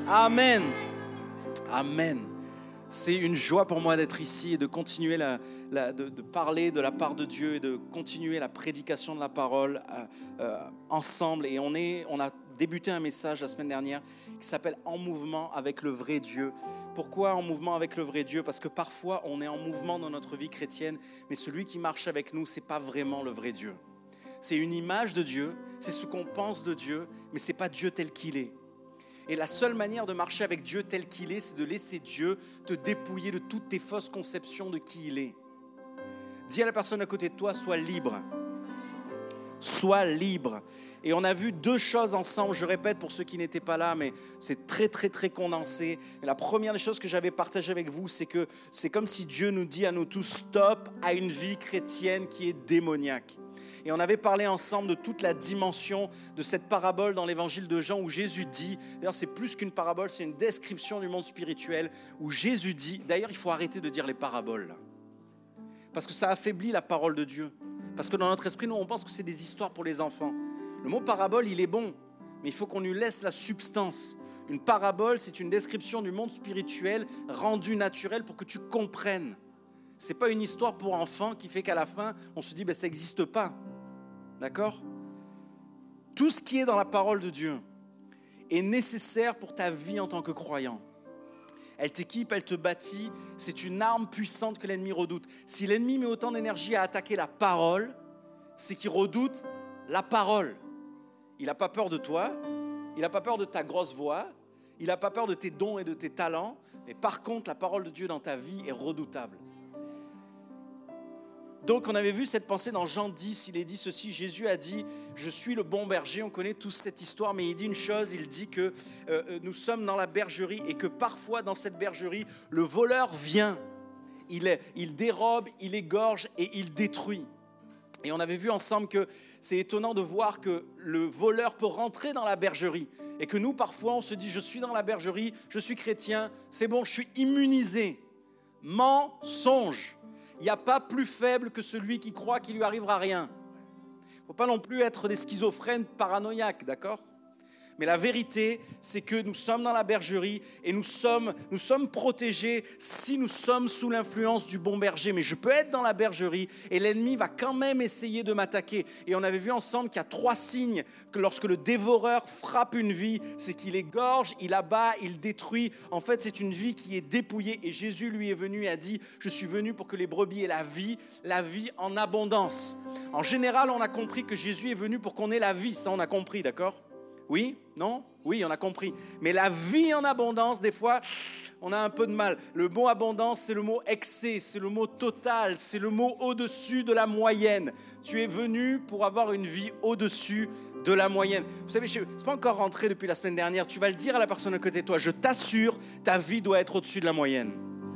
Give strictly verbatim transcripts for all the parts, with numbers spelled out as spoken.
Amen. Amen. C'est une joie pour moi d'être ici et de continuer la, la, de, de parler de la part de Dieu et de continuer la prédication de la parole euh, euh, ensemble. Et on, est, on a débuté un message la semaine dernière qui s'appelle « En mouvement avec le vrai Dieu ». Pourquoi en mouvement avec le vrai Dieu ? Parce que parfois on est en mouvement dans notre vie chrétienne, mais celui qui marche avec nous, ce n'est pas vraiment le vrai Dieu. C'est une image de Dieu, c'est ce qu'on pense de Dieu, mais ce n'est pas Dieu tel qu'il est. Et la seule manière de marcher avec Dieu tel qu'il est, c'est de laisser Dieu te dépouiller de toutes tes fausses conceptions de qui il est. Dis à la personne à côté de toi, sois libre. Sois libre. Et on a vu deux choses ensemble, je répète pour ceux qui n'étaient pas là, mais c'est très très très condensé. Et la première des choses que j'avais partagée avec vous, c'est que c'est comme si Dieu nous dit à nous tous, stop à une vie chrétienne qui est démoniaque. Et on avait parlé ensemble de toute la dimension de cette parabole dans l'évangile de Jean où Jésus dit, d'ailleurs c'est plus qu'une parabole, c'est une description du monde spirituel, où Jésus dit, d'ailleurs il faut arrêter de dire les paraboles, parce que ça affaiblit la parole de Dieu. Parce que dans notre esprit, nous on pense que c'est des histoires pour les enfants. Le mot parabole, il est bon, mais il faut qu'on lui laisse la substance. Une parabole, c'est une description du monde spirituel rendue naturelle pour que tu comprennes. Ce n'est pas une histoire pour enfants qui fait qu'à la fin, on se dit ben, « ça n'existe pas ». D'accord ? Tout ce qui est dans la parole de Dieu est nécessaire pour ta vie en tant que croyant. Elle t'équipe, elle te bâtit. C'est une arme puissante que l'ennemi redoute. Si l'ennemi met autant d'énergie à attaquer la parole, c'est qu'il redoute la parole. Il n'a pas peur de toi, il n'a pas peur de ta grosse voix, il n'a pas peur de tes dons et de tes talents, mais par contre, la parole de Dieu dans ta vie est redoutable. Donc on avait vu cette pensée dans Jean dix, il est dit ceci, Jésus a dit « Je suis le bon berger », on connaît tous cette histoire, mais il dit une chose, il dit que euh, nous sommes dans la bergerie et que parfois dans cette bergerie, le voleur vient, il, il dérobe, il égorge et il détruit. Et on avait vu ensemble que c'est étonnant de voir que le voleur peut rentrer dans la bergerie et que nous parfois on se dit « Je suis dans la bergerie, je suis chrétien, c'est bon, je suis immunisé ». Mensonge. Il n'y a pas plus faible que celui qui croit qu'il lui arrivera rien. Il ne faut pas non plus être des schizophrènes paranoïaques, d'accord ? Mais la vérité, c'est que nous sommes dans la bergerie et nous sommes, nous sommes protégés si nous sommes sous l'influence du bon berger. Mais je peux être dans la bergerie et l'ennemi va quand même essayer de m'attaquer. Et on avait vu ensemble qu'il y a trois signes que lorsque le dévoreur frappe une vie, c'est qu'il égorge, il abat, il détruit. En fait, c'est une vie qui est dépouillée. Et Jésus, lui, est venu et a dit « Je suis venu pour que les brebis aient la vie, la vie en abondance. » En général, on a compris que Jésus est venu pour qu'on ait la vie. Ça, on a compris, d'accord ? Oui? Non? Oui, on a compris. Mais la vie en abondance, des fois, on a un peu de mal. Le mot abondance, c'est le mot excès, c'est le mot total, c'est le mot au-dessus de la moyenne. Tu es venu pour avoir une vie au-dessus de la moyenne. Vous savez, ce n'est pas encore rentré depuis la semaine dernière. Tu vas le dire à la personne à côté de toi. Je t'assure, ta vie doit être au-dessus de la moyenne.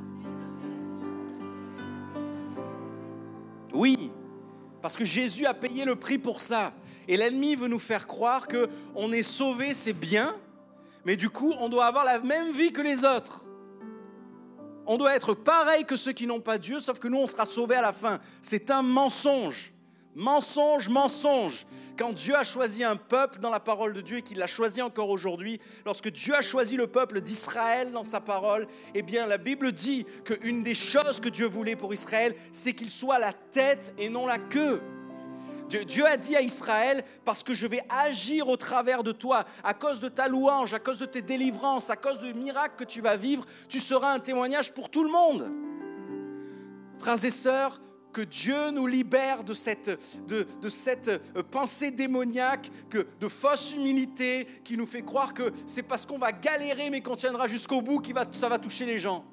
Oui, parce que Jésus a payé le prix pour ça. Et l'ennemi veut nous faire croire qu'on est sauvé, c'est bien, mais du coup, on doit avoir la même vie que les autres. On doit être pareil que ceux qui n'ont pas Dieu, sauf que nous, on sera sauvés à la fin. C'est un mensonge. Mensonge, mensonge. Quand Dieu a choisi un peuple dans la parole de Dieu et qu'il l'a choisi encore aujourd'hui, lorsque Dieu a choisi le peuple d'Israël dans sa parole, eh bien, la Bible dit qu'une des choses que Dieu voulait pour Israël, c'est qu'il soit la tête et non la queue. Dieu a dit à Israël, parce que je vais agir au travers de toi, à cause de ta louange, à cause de tes délivrances, à cause des miracles que tu vas vivre, tu seras un témoignage pour tout le monde. Frères et sœurs, que Dieu nous libère de cette, de, de cette pensée démoniaque, que, de fausse humilité qui nous fait croire que c'est parce qu'on va galérer mais qu'on tiendra jusqu'au bout que ça va toucher les gens.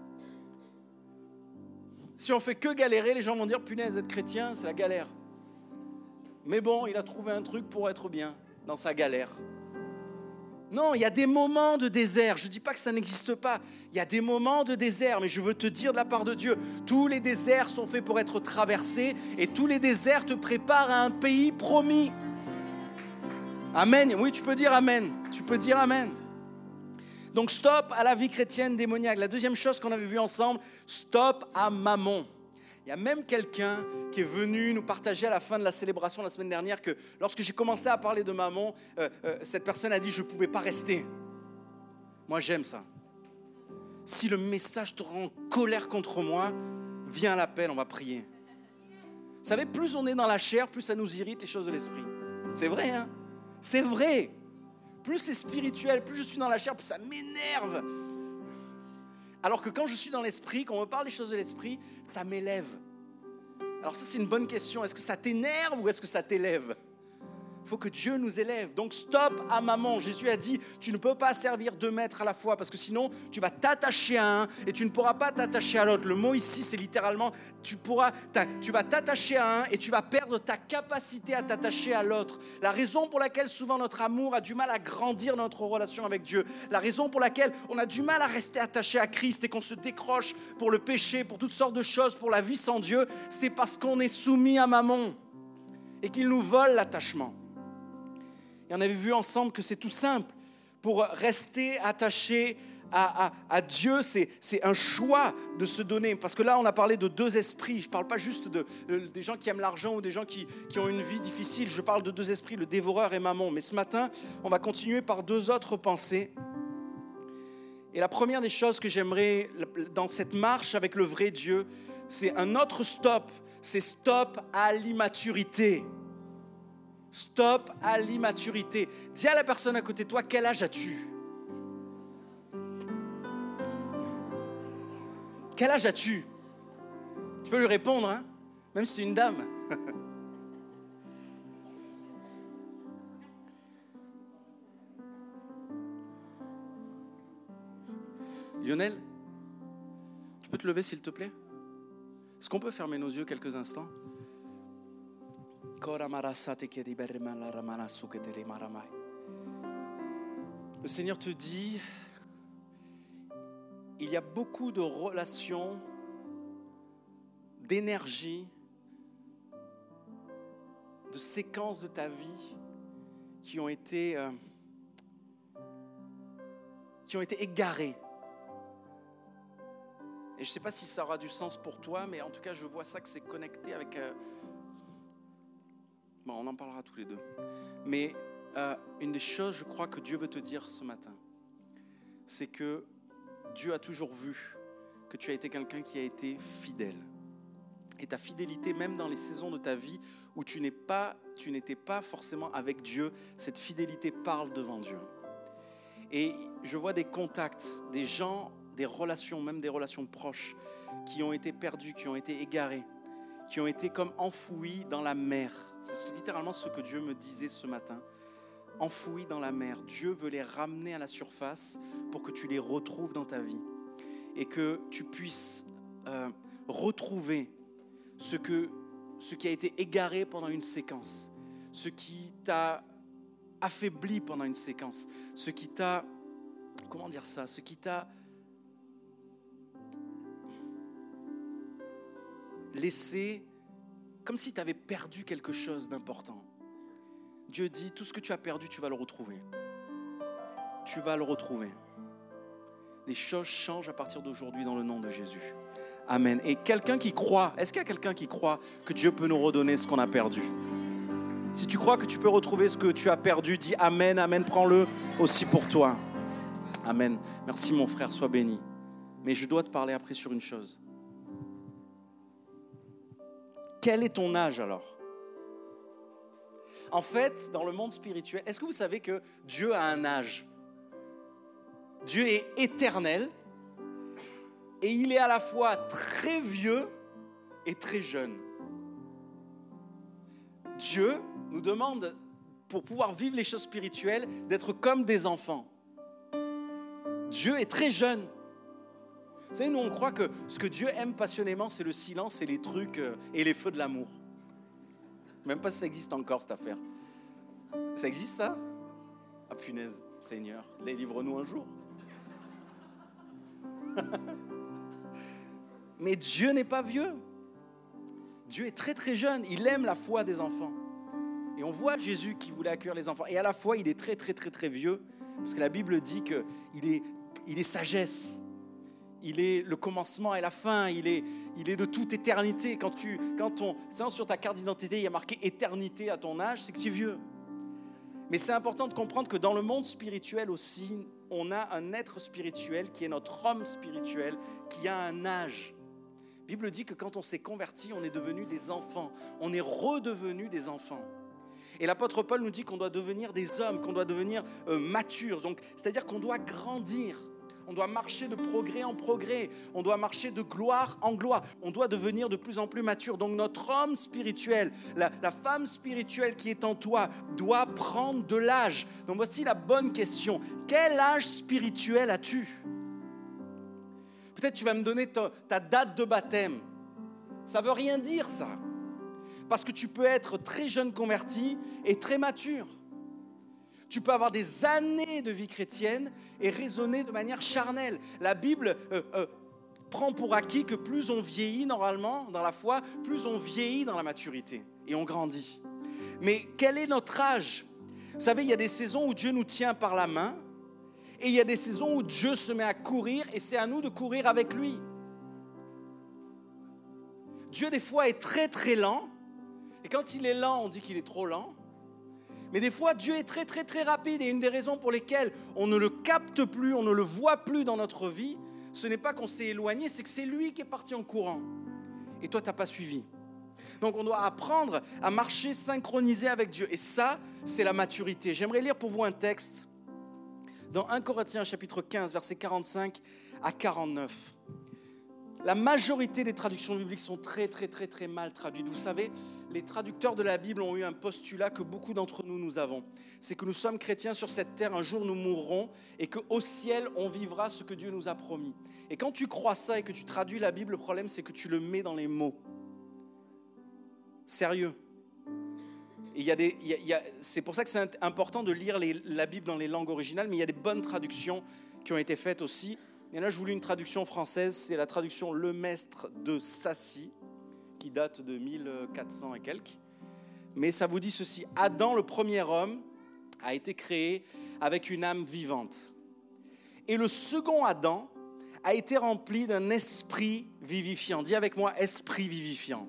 Si on fait que galérer, les gens vont dire « Punaise, être chrétien, c'est la galère ». Mais bon, il a trouvé un truc pour être bien dans sa galère. Non, il y a des moments de désert. Je ne dis pas que ça n'existe pas. Il y a des moments de désert, mais je veux te dire de la part de Dieu, tous les déserts sont faits pour être traversés et tous les déserts te préparent à un pays promis. Amen. Oui, tu peux dire amen. Tu peux dire amen. Donc, stop à la vie chrétienne démoniaque. La deuxième chose qu'on avait vue ensemble, stop à Mammon. Il y a même quelqu'un qui est venu nous partager à la fin de la célébration la semaine dernière que lorsque j'ai commencé à parler de Mammon, euh, euh, cette personne a dit « je ne pouvais pas rester ». Moi, j'aime ça. Si le message te rend en colère contre moi, viens à l'appel, on va prier. Vous savez, plus on est dans la chair, plus ça nous irrite les choses de l'esprit. C'est vrai, hein? C'est vrai. Plus c'est spirituel, plus je suis dans la chair, plus ça m'énerve. Alors que quand je suis dans l'esprit, quand on me parle des choses de l'esprit, ça m'élève. Alors ça, c'est une bonne question. Est-ce que ça t'énerve ou est-ce que ça t'élève? Il faut que Dieu nous élève. Donc stop à maman. Jésus a dit, tu ne peux pas servir deux maîtres à la fois parce que sinon, tu vas t'attacher à un et tu ne pourras pas t'attacher à l'autre. Le mot ici, c'est littéralement, tu, pourras, tu vas t'attacher à un et tu vas perdre ta capacité à t'attacher à l'autre. La raison pour laquelle souvent notre amour a du mal à grandir dans notre relation avec Dieu, la raison pour laquelle on a du mal à rester attaché à Christ et qu'on se décroche pour le péché, pour toutes sortes de choses, pour la vie sans Dieu, c'est parce qu'on est soumis à maman et qu'il nous vole l'attachement. Et on avait vu ensemble que c'est tout simple. Pour rester attaché à, à, à Dieu, c'est, c'est un choix de se donner. Parce que là, on a parlé de deux esprits. Je ne parle pas juste de, de, des gens qui aiment l'argent ou des gens qui, qui ont une vie difficile. Je parle de deux esprits, le dévoreur et mammon. Mais ce matin, on va continuer par deux autres pensées. Et la première des choses que j'aimerais, dans cette marche avec le vrai Dieu, c'est un autre stop. C'est stop à l'immaturité. Stop à l'immaturité. Dis à la personne à côté de toi, quel âge as-tu? Quel âge as-tu? Tu peux lui répondre, hein? Même si c'est une dame. Lionel, tu peux te lever s'il te plaît? Est-ce qu'on peut fermer nos yeux quelques instants? Le Seigneur te dit, il y a beaucoup de relations, d'énergie, de séquences de ta vie qui ont été, euh, qui ont été égarées. Et je ne sais pas si ça aura du sens pour toi, mais en tout cas, je vois ça que c'est connecté avec... Euh, Bon, on en parlera tous les deux. Mais euh, une des choses, je crois, que Dieu veut te dire ce matin, c'est que Dieu a toujours vu que tu as été quelqu'un qui a été fidèle. Et ta fidélité, même dans les saisons de ta vie où tu n'es pas, tu n'étais pas forcément avec Dieu, cette fidélité parle devant Dieu. Et je vois des contacts, des gens, des relations, même des relations proches, qui ont été perdus, qui ont été égarés, qui ont été comme enfouis dans la mer. C'est littéralement ce que Dieu me disait ce matin. Enfouis dans la mer. Dieu veut les ramener à la surface pour que tu les retrouves dans ta vie. Et que tu puisses euh, retrouver ce, que, ce qui a été égaré pendant une séquence. Ce qui t'a affaibli pendant une séquence. Ce qui t'a... Comment dire ça? Ce qui t'a laissé comme si tu avais perdu quelque chose d'important. Dieu dit, tout ce que tu as perdu, tu vas le retrouver. Tu vas le retrouver. Les choses changent à partir d'aujourd'hui dans le nom de Jésus. Amen. Et quelqu'un qui croit, est-ce qu'il y a quelqu'un qui croit que Dieu peut nous redonner ce qu'on a perdu? Si tu crois que tu peux retrouver ce que tu as perdu, dis Amen, Amen, prends-le aussi pour toi. Amen. Merci mon frère, sois béni. Mais je dois te parler après sur une chose. Quel est ton âge alors? En fait, dans le monde spirituel, est-ce que vous savez que Dieu a un âge? Dieu est éternel et il est à la fois très vieux et très jeune. Dieu nous demande, pour pouvoir vivre les choses spirituelles, d'être comme des enfants. Dieu est très jeune. Vous savez, nous, on croit que ce que Dieu aime passionnément, c'est le silence et les trucs euh, et les feux de l'amour. Même pas si ça existe encore, cette affaire. Ça existe, ça? Ah, punaise, Seigneur, délivre-nous un jour. Mais Dieu n'est pas vieux. Dieu est très, très jeune. Il aime la foi des enfants. Et on voit Jésus qui voulait accueillir les enfants. Et à la fois, il est très, très, très, très vieux. Parce que la Bible dit qu'il est, il est sagesse. Il est le commencement et la fin, il est, il est de toute éternité. Quand tu, quand ton, sur ta carte d'identité, il y a marqué éternité à ton âge, c'est que tu es vieux. Mais c'est important de comprendre que dans le monde spirituel aussi, on a un être spirituel qui est notre homme spirituel, qui a un âge. La Bible dit que quand on s'est converti, on est devenu des enfants. On est redevenu des enfants. Et l'apôtre Paul nous dit qu'on doit devenir des hommes, qu'on doit devenir euh, matures. Donc, c'est-à-dire qu'on doit grandir. On doit marcher de progrès en progrès. On doit marcher de gloire en gloire. On doit devenir de plus en plus mature. Donc notre homme spirituel, la, la femme spirituelle qui est en toi, doit prendre de l'âge. Donc voici la bonne question. Quel âge spirituel as-tu ? Peut-être tu vas me donner ta, ta date de baptême. Ça ne veut rien dire ça. Parce que tu peux être très jeune converti et très mature. Tu peux avoir des années de vie chrétienne et raisonner de manière charnelle. La Bible euh, euh, prend pour acquis que plus on vieillit normalement dans la foi, plus on vieillit dans la maturité et on grandit. Mais quel est notre âge ? Vous savez, il y a des saisons où Dieu nous tient par la main et il y a des saisons où Dieu se met à courir et c'est à nous de courir avec lui. Dieu, des fois, est très très lent et quand il est lent, on dit qu'il est trop lent. Mais des fois, Dieu est très, très, très rapide. Et une des raisons pour lesquelles on ne le capte plus, on ne le voit plus dans notre vie, ce n'est pas qu'on s'est éloigné, c'est que c'est lui qui est parti en courant. Et toi, tu n'as pas suivi. Donc, on doit apprendre à marcher synchronisé avec Dieu. Et ça, c'est la maturité. J'aimerais lire pour vous un texte dans premier Corinthiens chapitre quinze, versets quarante-cinq à quarante-neuf. La majorité des traductions bibliques sont très, très, très, très mal traduites. Vous savez, les traducteurs de la Bible ont eu un postulat que beaucoup d'entre nous, nous avons. C'est que nous sommes chrétiens sur cette terre, un jour nous mourrons et qu'au ciel, on vivra ce que Dieu nous a promis. Et quand tu crois ça et que tu traduis la Bible, le problème, c'est que tu le mets dans les mots. Sérieux. Et il y a des, il y a, il y a, c'est pour ça que c'est important de lire les, la Bible dans les langues originales, mais il y a des bonnes traductions qui ont été faites aussi. Et là, je vous lis une traduction française, c'est la traduction Lemestre de Sassy, qui date de mille quatre cents et quelques. Mais ça vous dit ceci: Adam, le premier homme, a été créé avec une âme vivante. Et le second Adam a été rempli d'un esprit vivifiant. Dis avec moi, esprit vivifiant.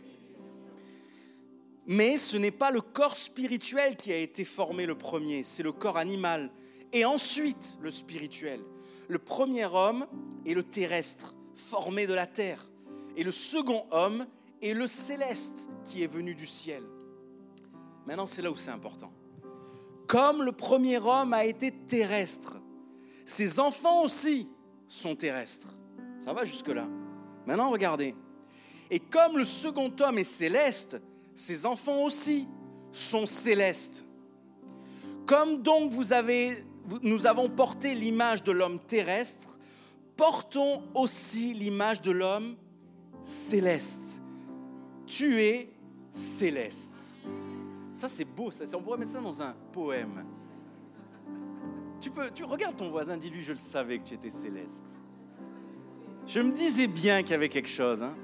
Mais ce n'est pas le corps spirituel qui a été formé le premier, c'est le corps animal. Et ensuite, le spirituel. Le premier homme est le terrestre, formé de la terre. Et le second homme est le céleste, qui est venu du ciel. Maintenant, c'est là où c'est important. Comme le premier homme a été terrestre, ses enfants aussi sont terrestres. Ça va jusque-là. Maintenant, regardez. Et comme le second homme est céleste, ses enfants aussi sont célestes. Comme donc vous avez... nous avons porté l'image de l'homme terrestre, portons aussi l'image de l'homme céleste. Tu es céleste. Ça, c'est beau, ça. On pourrait mettre ça dans un poème. Tu peux, tu regardes ton voisin, dis-lui, je le savais que tu étais céleste. Je me disais bien qu'il y avait quelque chose, hein.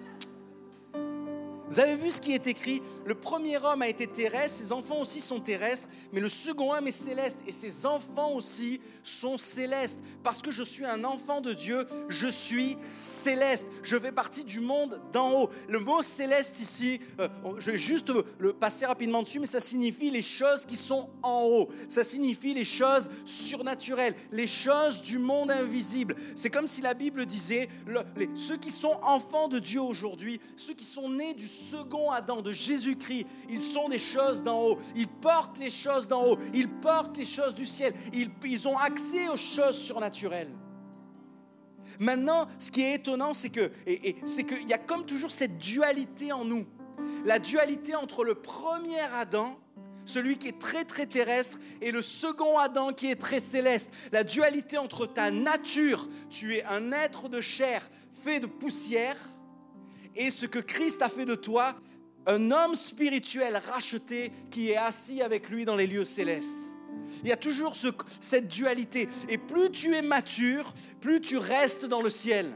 Vous avez vu ce qui est écrit? Le premier homme a été terrestre, ses enfants aussi sont terrestres, mais le second homme est céleste et ses enfants aussi sont célestes. Parce que je suis un enfant de Dieu, je suis céleste. Je fais partie du monde d'en haut. Le mot céleste ici, euh, je vais juste le passer rapidement dessus, mais ça signifie les choses qui sont en haut. Ça signifie les choses surnaturelles, les choses du monde invisible. C'est comme si la Bible disait, le, les, ceux qui sont enfants de Dieu aujourd'hui, ceux qui sont nés du second Adam, de Jésus-Christ, ils sont des choses d'en haut. Ils portent les choses d'en haut. Ils portent les choses du ciel. Ils, ils ont accès aux choses surnaturelles. Maintenant, ce qui est étonnant, c'est que, et, et, c'est qu'il y a comme toujours cette dualité en nous. La dualité entre le premier Adam, celui qui est très très terrestre, et le second Adam qui est très céleste. La dualité entre ta nature, tu es un être de chair fait de poussière, et ce que Christ a fait de toi, un homme spirituel racheté qui est assis avec lui dans les lieux célestes. Il y a toujours ce, cette dualité. Et plus tu es mature, plus tu restes dans le ciel.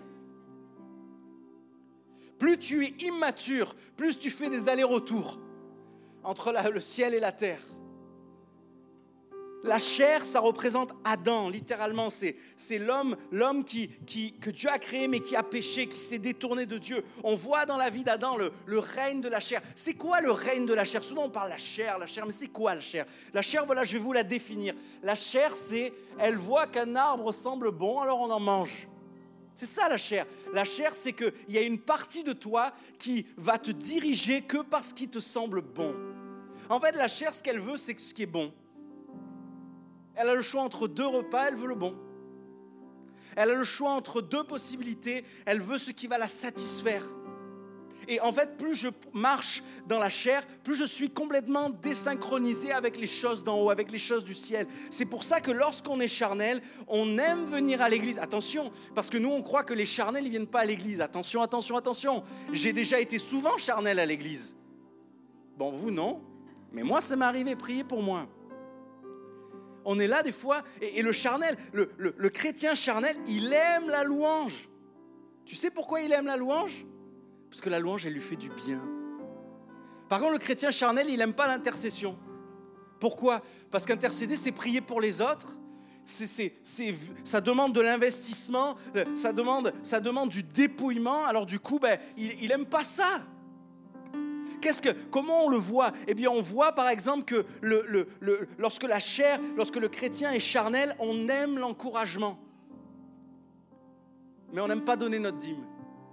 Plus tu es immature, plus tu fais des allers-retours entre la, le ciel et la terre. La chair, ça représente Adam, littéralement. C'est, c'est l'homme, l'homme qui, qui, que Dieu a créé, mais qui a péché, qui s'est détourné de Dieu. On voit dans la vie d'Adam le, le règne de la chair. C'est quoi le règne de la chair? Souvent, on parle de la chair, la chair, mais c'est quoi la chair? La chair, voilà, je vais vous la définir. La chair, c'est, elle voit qu'un arbre semble bon, alors on en mange. C'est ça la chair. La chair, c'est qu'il y a une partie de toi qui va te diriger que parce qu'il te semble bon. En fait, la chair, ce qu'elle veut, c'est ce qui est bon. Elle a le choix entre deux repas, elle veut le bon. Elle a le choix entre deux possibilités, elle veut ce qui va la satisfaire. Et en fait, plus je marche dans la chair, plus je suis complètement désynchronisé avec les choses d'en haut, avec les choses du ciel. C'est pour ça que lorsqu'on est charnel, on aime venir à l'église. Attention, parce que nous, on croit que les charnels, ils ne viennent pas à l'église. Attention, attention, attention. J'ai déjà été souvent charnel à l'église. Bon, vous, non. Mais moi, ça m'est arrivé, priez pour moi. On est là des fois, et, et le charnel, le, le, le chrétien charnel, il aime la louange. Tu sais pourquoi il aime la louange? Parce que la louange, elle lui fait du bien. Par contre, le chrétien charnel, il n'aime pas l'intercession. Pourquoi? Parce qu'intercéder, c'est prier pour les autres. C'est, c'est, c'est, ça demande de l'investissement, ça demande, ça demande du dépouillement. Alors du coup, ben, il n'aime pas ça. Qu'est-ce que, comment on le voit? Eh bien, on voit par exemple que le, le, le, lorsque la chair, lorsque le chrétien est charnel, on aime l'encouragement. Mais on n'aime pas donner notre dîme.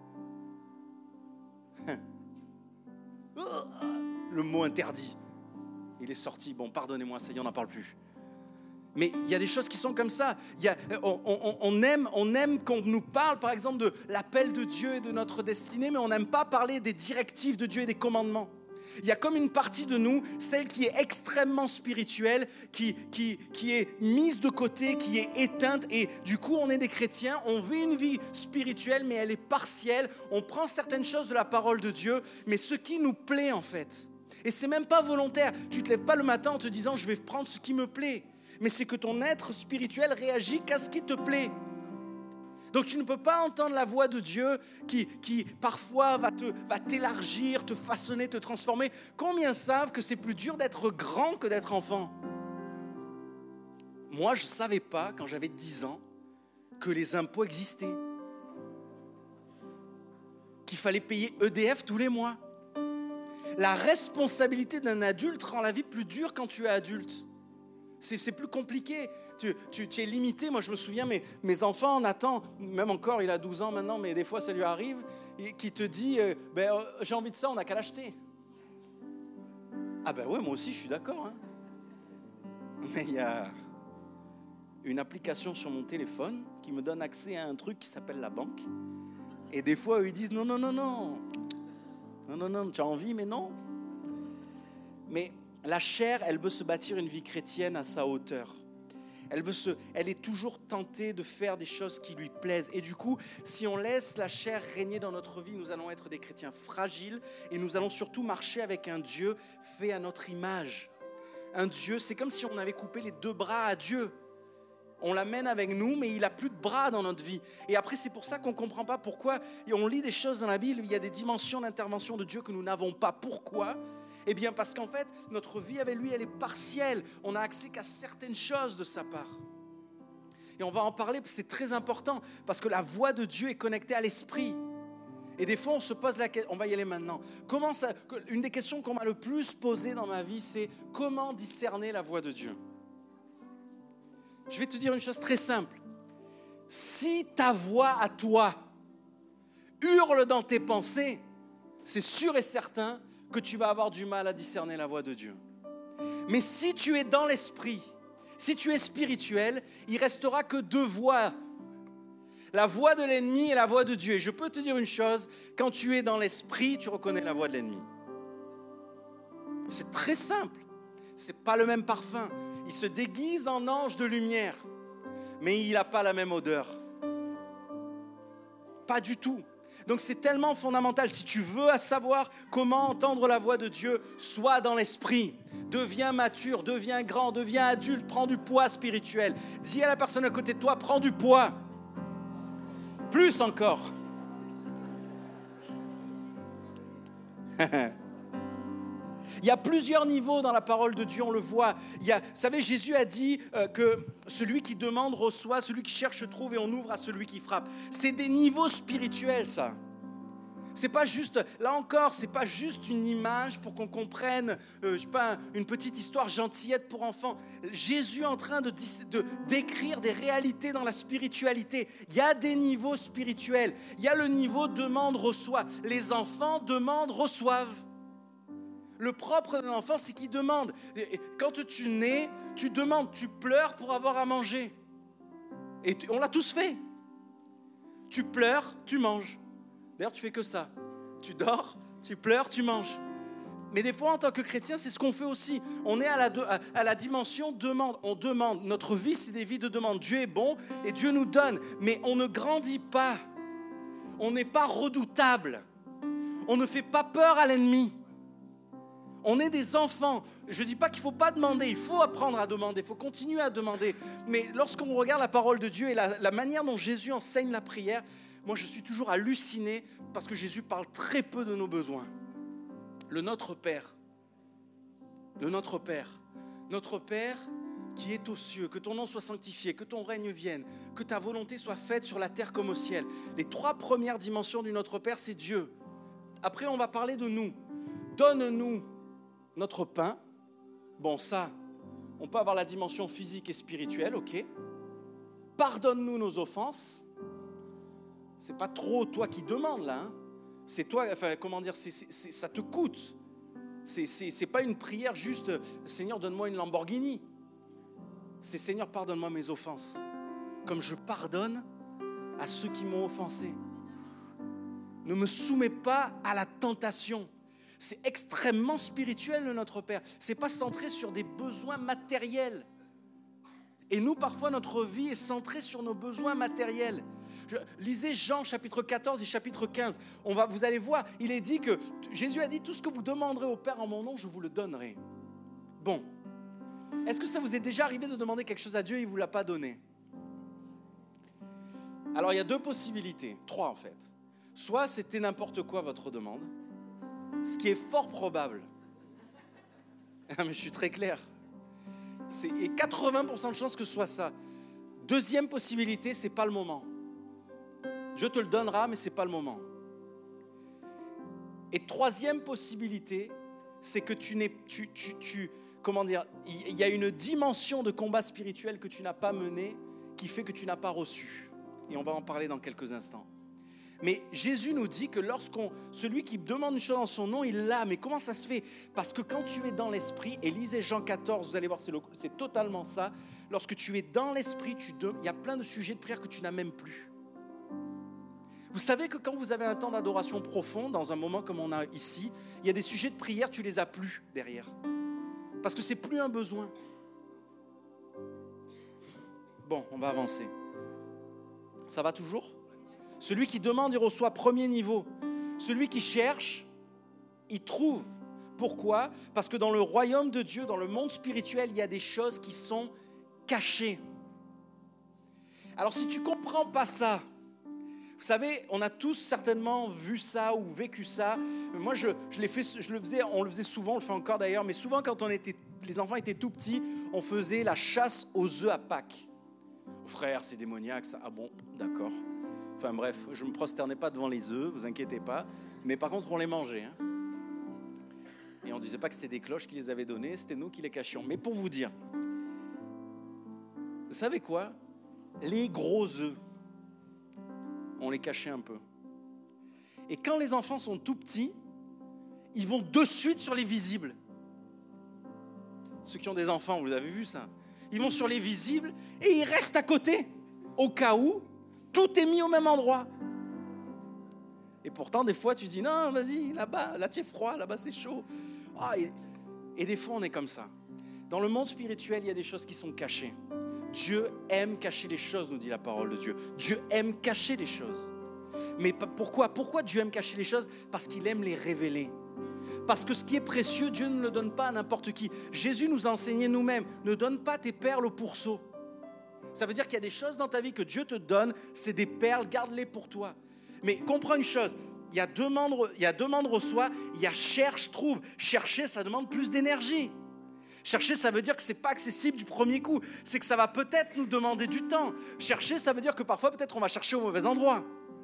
Le mot interdit. Il est sorti. Bon, pardonnez-moi, ça y est, on n'en parle plus. Mais il y a des choses qui sont comme ça. Il y a, on, on, on, aime, on aime qu'on nous parle, par exemple, de l'appel de Dieu et de notre destinée, mais on n'aime pas parler des directives de Dieu et des commandements. Il y a comme une partie de nous, celle qui est extrêmement spirituelle, qui, qui, qui est mise de côté, qui est éteinte. Et du coup, on est des chrétiens, on vit une vie spirituelle, mais elle est partielle. On prend certaines choses de la parole de Dieu, mais ce qui nous plaît en fait. Et c'est même pas volontaire. Tu ne te lèves pas le matin en te disant « je vais prendre ce qui me plaît ». Mais c'est que ton être spirituel réagit qu'à ce qui te plaît. Donc tu ne peux pas entendre la voix de Dieu qui, qui parfois va, te, va t'élargir, te façonner, te transformer. Combien savent que c'est plus dur d'être grand que d'être enfant? Moi, je ne savais pas, quand j'avais dix ans, que les impôts existaient. Qu'il fallait payer E D F tous les mois. La responsabilité d'un adulte rend la vie plus dure quand tu es adulte. C'est, c'est plus compliqué, tu, tu, tu es limité. Moi je me souviens, mes, mes enfants, Nathan, même encore il a douze ans maintenant, mais des fois ça lui arrive, et, qui te dit euh, ben, euh, j'ai envie de ça, on n'a qu'à l'acheter. Ah ben ouais, moi aussi je suis d'accord, hein. Mais il y a une application sur mon téléphone qui me donne accès à un truc qui s'appelle la banque, et des fois eux ils disent non, non, non, non, non, non, non, tu as envie mais non. Mais la chair, elle veut se bâtir une vie chrétienne à sa hauteur. Elle, veut se, elle est toujours tentée de faire des choses qui lui plaisent. Et du coup, si on laisse la chair régner dans notre vie, nous allons être des chrétiens fragiles et nous allons surtout marcher avec un Dieu fait à notre image. Un Dieu, c'est comme si on avait coupé les deux bras à Dieu. On l'amène avec nous, mais il n'a plus de bras dans notre vie. Et après, c'est pour ça qu'on ne comprend pas pourquoi. Et on lit des choses dans la Bible, il y a des dimensions d'intervention de Dieu que nous n'avons pas. Pourquoi ? Eh bien, parce qu'en fait, notre vie avec lui, elle est partielle. On n'a accès qu'à certaines choses de sa part. Et on va en parler, c'est très important, parce que la voix de Dieu est connectée à l'esprit. Et des fois, on se pose la question, on va y aller maintenant. Comment ça, une des questions qu'on m'a le plus posées dans ma vie, c'est comment discerner la voix de Dieu ? Je vais te dire une chose très simple. Si ta voix à toi hurle dans tes pensées, c'est sûr et certain que tu vas avoir du mal à discerner la voix de Dieu. Mais si tu es dans l'esprit, si tu es spirituel, il restera que deux voix. La voix de l'ennemi et la voix de Dieu. Et je peux te dire une chose, quand tu es dans l'esprit, tu reconnais la voix de l'ennemi. C'est très simple. Ce n'est pas le même parfum. Il se déguise en ange de lumière, mais il n'a pas la même odeur. Pas du tout. Donc c'est tellement fondamental. Si tu veux savoir comment entendre la voix de Dieu, sois dans l'esprit. Deviens mature, deviens grand, deviens adulte, prends du poids spirituel. Dis à la personne à côté de toi, prends du poids. Plus encore. Il y a plusieurs niveaux dans la parole de Dieu, on le voit. Il y a, vous savez, Jésus a dit euh, que celui qui demande reçoit, celui qui cherche trouve et on ouvre à celui qui frappe. C'est des niveaux spirituels, ça. C'est pas juste, là encore, c'est pas juste une image pour qu'on comprenne, euh, je sais pas, une petite histoire gentillette pour enfants. Jésus est en train de, de décrire des réalités dans la spiritualité. Il y a des niveaux spirituels. Il y a le niveau demande, reçoit. Les enfants demandent, reçoivent. Le propre d'un enfant, c'est qu'il demande. Quand tu nais, tu demandes, tu pleures pour avoir à manger. Et on l'a tous fait. Tu pleures, tu manges. D'ailleurs, tu fais que ça. Tu dors, tu pleures, tu manges. Mais des fois, en tant que chrétien, c'est ce qu'on fait aussi. On est à la, de, à, à la dimension demande. On demande. Notre vie, c'est des vies de demande. Dieu est bon et Dieu nous donne. Mais on ne grandit pas. On n'est pas redoutable. On ne fait pas peur à l'ennemi. On est des enfants. Je ne dis pas qu'il ne faut pas demander. Il faut apprendre à demander. Il faut continuer à demander. Mais lorsqu'on regarde la parole de Dieu et la, la manière dont Jésus enseigne la prière, moi, je suis toujours halluciné parce que Jésus parle très peu de nos besoins. Le Notre Père, le Notre Père, notre Père qui est aux cieux, que ton nom soit sanctifié, que ton règne vienne, que ta volonté soit faite sur la terre comme au ciel. Les trois premières dimensions du Notre Père, c'est Dieu. Après, on va parler de nous. Donne-nous notre pain. Bon, ça, on peut avoir la dimension physique et spirituelle, ok. Pardonne-nous nos offenses. C'est pas trop toi qui demandes là, hein. C'est toi, enfin comment dire, c'est, c'est, c'est, ça te coûte. C'est, c'est, c'est pas une prière juste, Seigneur donne-moi une Lamborghini. C'est Seigneur pardonne-moi mes offenses, comme je pardonne à ceux qui m'ont offensé. Ne me soumets pas à la tentation. C'est extrêmement spirituel le Notre Père. C'est pas centré sur des besoins matériels. Et nous parfois notre vie est centrée sur nos besoins matériels. Je, lisez Jean chapitre quatorze et chapitre quinze. On va, vous allez voir, il est dit que Jésus a dit tout ce que vous demanderez au Père en mon nom, je vous le donnerai. Bon, est-ce que ça vous est déjà arrivé de demander quelque chose à Dieu et il ne vous l'a pas donné? Alors il y a deux possibilités, trois en fait. Soit c'était n'importe quoi votre demande, ce qui est fort probable. Mais je suis très clair. C'est, et quatre-vingts pour cent de chances que ce soit ça. Deuxième possibilité, c'est pas le moment. Dieu te le donnera, mais c'est pas le moment. Et troisième possibilité, c'est que tu n'es, tu, tu, tu, comment dire, il y a une dimension de combat spirituel que tu n'as pas menée, qui fait que tu n'as pas reçu. Et on va en parler dans quelques instants. Mais Jésus nous dit que lorsqu'on, celui qui demande une chose en son nom, il l'a. Mais comment ça se fait? Parce que quand tu es dans l'esprit, et lisez Jean quatorze, vous allez voir, c'est, le, c'est totalement ça. Lorsque tu es dans l'esprit, tu de, il y a plein de sujets de prière que tu n'as même plus. Vous savez que quand vous avez un temps d'adoration profond, dans un moment comme on a ici, il y a des sujets de prière, tu les as plus derrière. Parce que c'est plus un besoin. Bon, on va avancer. Ça va toujours? Celui qui demande, il reçoit premier niveau. Celui qui cherche, il trouve. Pourquoi? Parce que dans le royaume de Dieu, dans le monde spirituel, il y a des choses qui sont cachées. Alors si tu ne comprends pas ça, vous savez, on a tous certainement vu ça ou vécu ça. Moi, je, je, l'ai fait, je le faisais, on le faisait souvent, on le fait encore d'ailleurs, mais souvent quand on était, les enfants étaient tout petits, on faisait la chasse aux œufs à Pâques. Frère, c'est démoniaque ça. Ah bon, d'accord. Enfin bref, je ne me prosternais pas devant les œufs, vous inquiétez pas. Mais par contre, on les mangeait. Hein. Et on ne disait pas que c'était des cloches qui les avaient données, c'était nous qui les cachions. Mais pour vous dire, vous savez quoi? Les gros œufs, on les cachait un peu. Et quand les enfants sont tout petits, ils vont de suite sur les visibles. Ceux qui ont des enfants, vous avez vu ça? Ils vont sur les visibles et ils restent à côté, au cas où tout est mis au même endroit. Et pourtant, des fois, tu dis, non, vas-y, là-bas, là, tu es froid, là-bas, c'est chaud. Ah, et, et des fois, on est comme ça. Dans le monde spirituel, il y a des choses qui sont cachées. Dieu aime cacher les choses, nous dit la parole de Dieu. Dieu aime cacher les choses. Mais pourquoi? Pourquoi Dieu aime cacher les choses? Parce qu'il aime les révéler. Parce que ce qui est précieux, Dieu ne le donne pas à n'importe qui. Jésus nous a enseigné nous-mêmes, ne donne pas tes perles au pourceau. Ça veut dire qu'il y a des choses dans ta vie que Dieu te donne, c'est des perles, garde-les pour toi. Mais comprends une chose, il y a demande, il y a demande, reçoit, il y a cherche, trouve. Chercher, ça demande plus d'énergie. Chercher, ça veut dire que ce n'est pas accessible du premier coup. C'est que ça va peut-être nous demander du temps. Chercher, ça veut dire que parfois, peut-être, on va chercher au mauvais endroit.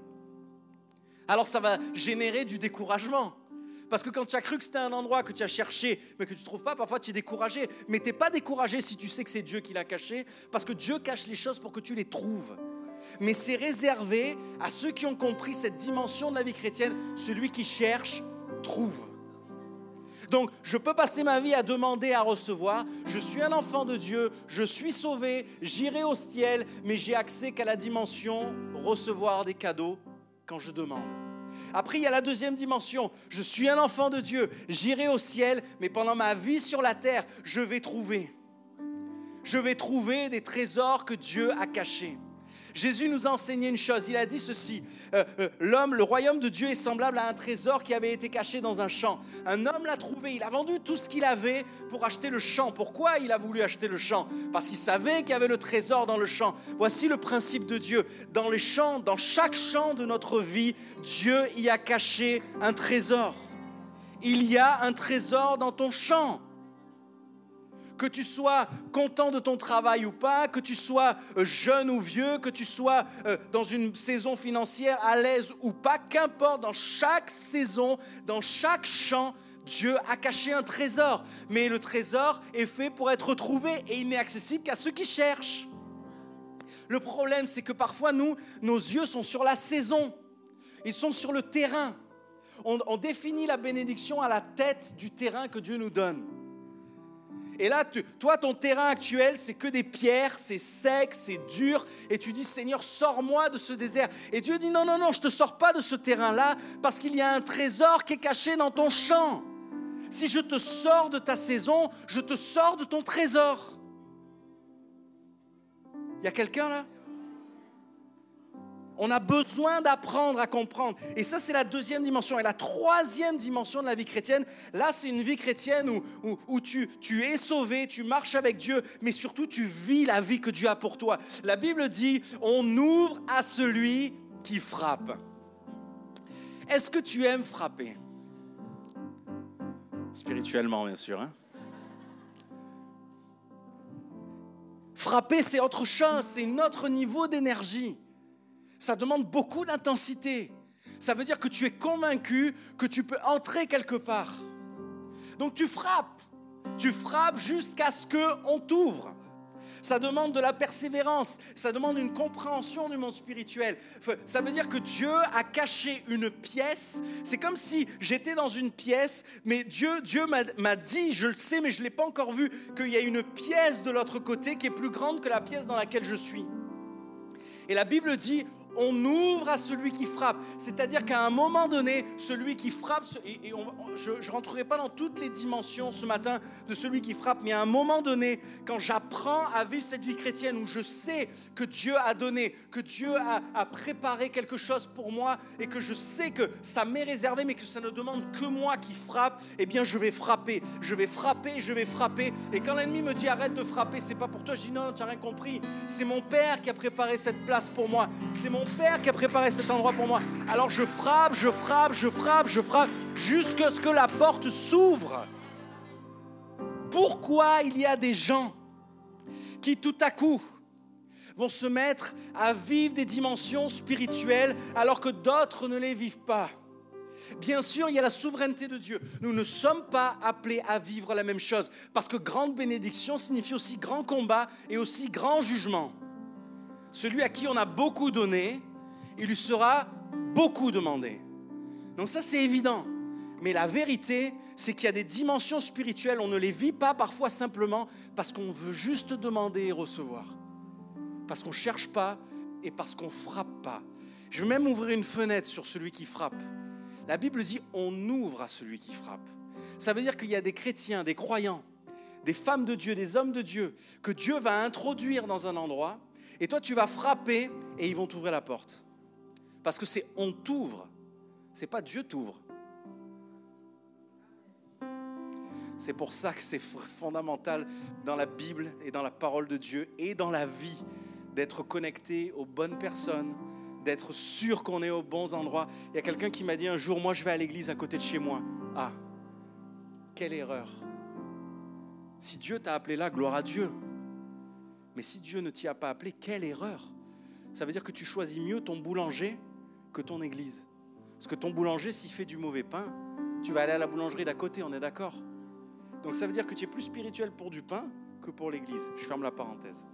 Alors, ça va générer du découragement. Parce que quand tu as cru que c'était un endroit que tu as cherché, mais que tu ne trouves pas, parfois tu es découragé. Mais tu n'es pas découragé si tu sais que c'est Dieu qui l'a caché, parce que Dieu cache les choses pour que tu les trouves. Mais c'est réservé à ceux qui ont compris cette dimension de la vie chrétienne. Celui qui cherche, trouve. Donc, je peux passer ma vie à demander, à recevoir. Je suis un enfant de Dieu, je suis sauvé, j'irai au ciel, mais j'ai accès qu'à la dimension recevoir des cadeaux quand je demande. Après, il y a la deuxième dimension. Je suis un enfant de Dieu, j'irai au ciel, mais pendant ma vie sur la terre, je vais trouver. Je vais trouver des trésors que Dieu a cachés. Jésus nous a enseigné une chose, il a dit ceci, euh, euh, l'homme, le royaume de Dieu est semblable à un trésor qui avait été caché dans un champ. Un homme l'a trouvé, il a vendu tout ce qu'il avait pour acheter le champ. Pourquoi il a voulu acheter le champ? Parce qu'il savait qu'il y avait le trésor dans le champ. Voici le principe de Dieu. Dans les champs, dans chaque champ de notre vie, Dieu y a caché un trésor. Il y a un trésor dans ton champ. Que tu sois content de ton travail ou pas, que tu sois jeune ou vieux, que tu sois dans une saison financière à l'aise ou pas, qu'importe, dans chaque saison, dans chaque champ, Dieu a caché un trésor. Mais le trésor est fait pour être trouvé et il n'est accessible qu'à ceux qui cherchent. Le problème, c'est que parfois, nous, nos yeux sont sur la saison. Ils sont sur le terrain. On, on définit la bénédiction à la tête du terrain que Dieu nous donne. Et là, tu, toi, ton terrain actuel, c'est que des pierres, c'est sec, c'est dur. Et tu dis, Seigneur, sors-moi de ce désert. Et Dieu dit, non, non, non, je ne te sors pas de ce terrain-là parce qu'il y a un trésor qui est caché dans ton champ. Si je te sors de ta saison, je te sors de ton trésor. Il y a quelqu'un là ? On a besoin d'apprendre à comprendre. Et ça, c'est la deuxième dimension. Et la troisième dimension de la vie chrétienne, là, c'est une vie chrétienne où, où, où tu, tu es sauvé, tu marches avec Dieu, mais surtout, tu vis la vie que Dieu a pour toi. La Bible dit, on ouvre à celui qui frappe. Est-ce que tu aimes frapper ? Spirituellement, bien sûr. Hein ? Frapper, c'est autre chose, c'est un autre niveau d'énergie. Ça demande beaucoup d'intensité. Ça veut dire que tu es convaincu que tu peux entrer quelque part. Donc tu frappes. Tu frappes jusqu'à ce qu'on t'ouvre. Ça demande de la persévérance. Ça demande une compréhension du monde spirituel. Ça veut dire que Dieu a caché une pièce. C'est comme si j'étais dans une pièce, mais Dieu, Dieu m'a, m'a dit, je le sais, mais je ne l'ai pas encore vu, qu'il y a une pièce de l'autre côté qui est plus grande que la pièce dans laquelle je suis. Et la Bible dit, on ouvre à celui qui frappe. C'est-à-dire qu'à un moment donné, celui qui frappe, et, et on, je ne rentrerai pas dans toutes les dimensions ce matin de celui qui frappe, mais à un moment donné, quand j'apprends à vivre cette vie chrétienne où je sais que Dieu a donné, que Dieu a, a préparé quelque chose pour moi et que je sais que ça m'est réservé, mais que ça ne demande que moi qui frappe, eh bien je vais frapper, je vais frapper, je vais frapper. Et quand l'ennemi me dit arrête de frapper, c'est pas pour toi, je dis non, tu n'as rien compris. C'est mon Père qui a préparé cette place pour moi. C'est mon Père qui a préparé cet endroit pour moi. Alors je frappe, je frappe, je frappe, je frappe, jusqu'à ce que la porte s'ouvre. Pourquoi il y a des gens qui tout à coup vont se mettre à vivre des dimensions spirituelles alors que d'autres ne les vivent pas? Bien sûr, il y a la souveraineté de Dieu. Nous ne sommes pas appelés à vivre la même chose parce que grande bénédiction signifie aussi grand combat et aussi grand jugement. Celui à qui on a beaucoup donné, il lui sera beaucoup demandé. Donc ça, c'est évident. Mais la vérité, c'est qu'il y a des dimensions spirituelles, on ne les vit pas parfois simplement parce qu'on veut juste demander et recevoir. Parce qu'on ne cherche pas et parce qu'on ne frappe pas. Je vais même ouvrir une fenêtre sur celui qui frappe. La Bible dit on ouvre à celui qui frappe. Ça veut dire qu'il y a des chrétiens, des croyants, des femmes de Dieu, des hommes de Dieu, que Dieu va introduire dans un endroit. Et toi, tu vas frapper et ils vont t'ouvrir la porte. Parce que c'est on t'ouvre. C'est pas Dieu t'ouvre. C'est pour ça que c'est fondamental dans la Bible et dans la parole de Dieu et dans la vie d'être connecté aux bonnes personnes, d'être sûr qu'on est aux bons endroits. Il y a quelqu'un qui m'a dit un jour, moi je vais à l'église à côté de chez moi. Ah, quelle erreur. Si Dieu t'a appelé là, gloire à Dieu. Mais si Dieu ne t'y a pas appelé, quelle erreur. Ça veut dire que tu choisis mieux ton boulanger que ton église. Parce que ton boulanger, s'il fait du mauvais pain, tu vas aller à la boulangerie d'à côté, on est d'accord? Donc ça veut dire que tu es plus spirituel pour du pain que pour l'église. Je ferme la parenthèse.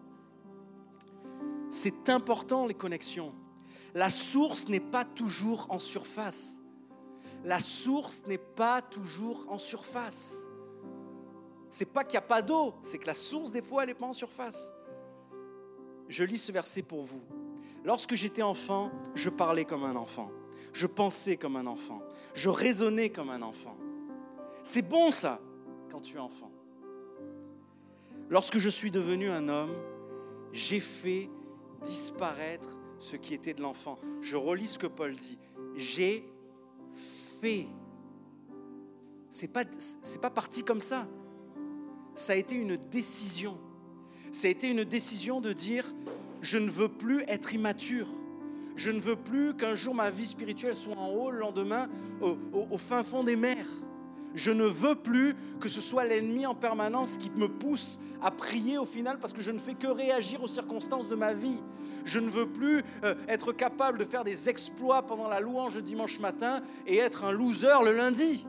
C'est important, les connexions. La source n'est pas toujours en surface. La source n'est pas toujours en surface. C'est pas qu'il n'y a pas d'eau, c'est que la source, des fois, elle n'est pas en surface. Je lis ce verset pour vous. Lorsque j'étais enfant, je parlais comme un enfant. Je pensais comme un enfant. Je raisonnais comme un enfant. C'est bon ça, quand tu es enfant. Lorsque je suis devenu un homme, j'ai fait disparaître ce qui était de l'enfant. Je relis ce que Paul dit. J'ai fait. C'est pas, c'est pas parti comme ça. Ça a été une décision. Ça a été une décision de dire, je ne veux plus être immature. Je ne veux plus qu'un jour ma vie spirituelle soit en haut, le lendemain au, au, au fin fond des mers. Je ne veux plus que ce soit l'ennemi en permanence qui me pousse à prier au final parce que je ne fais que réagir aux circonstances de ma vie. Je ne veux plus euh, être capable de faire des exploits pendant la louange le dimanche matin et être un loser le lundi.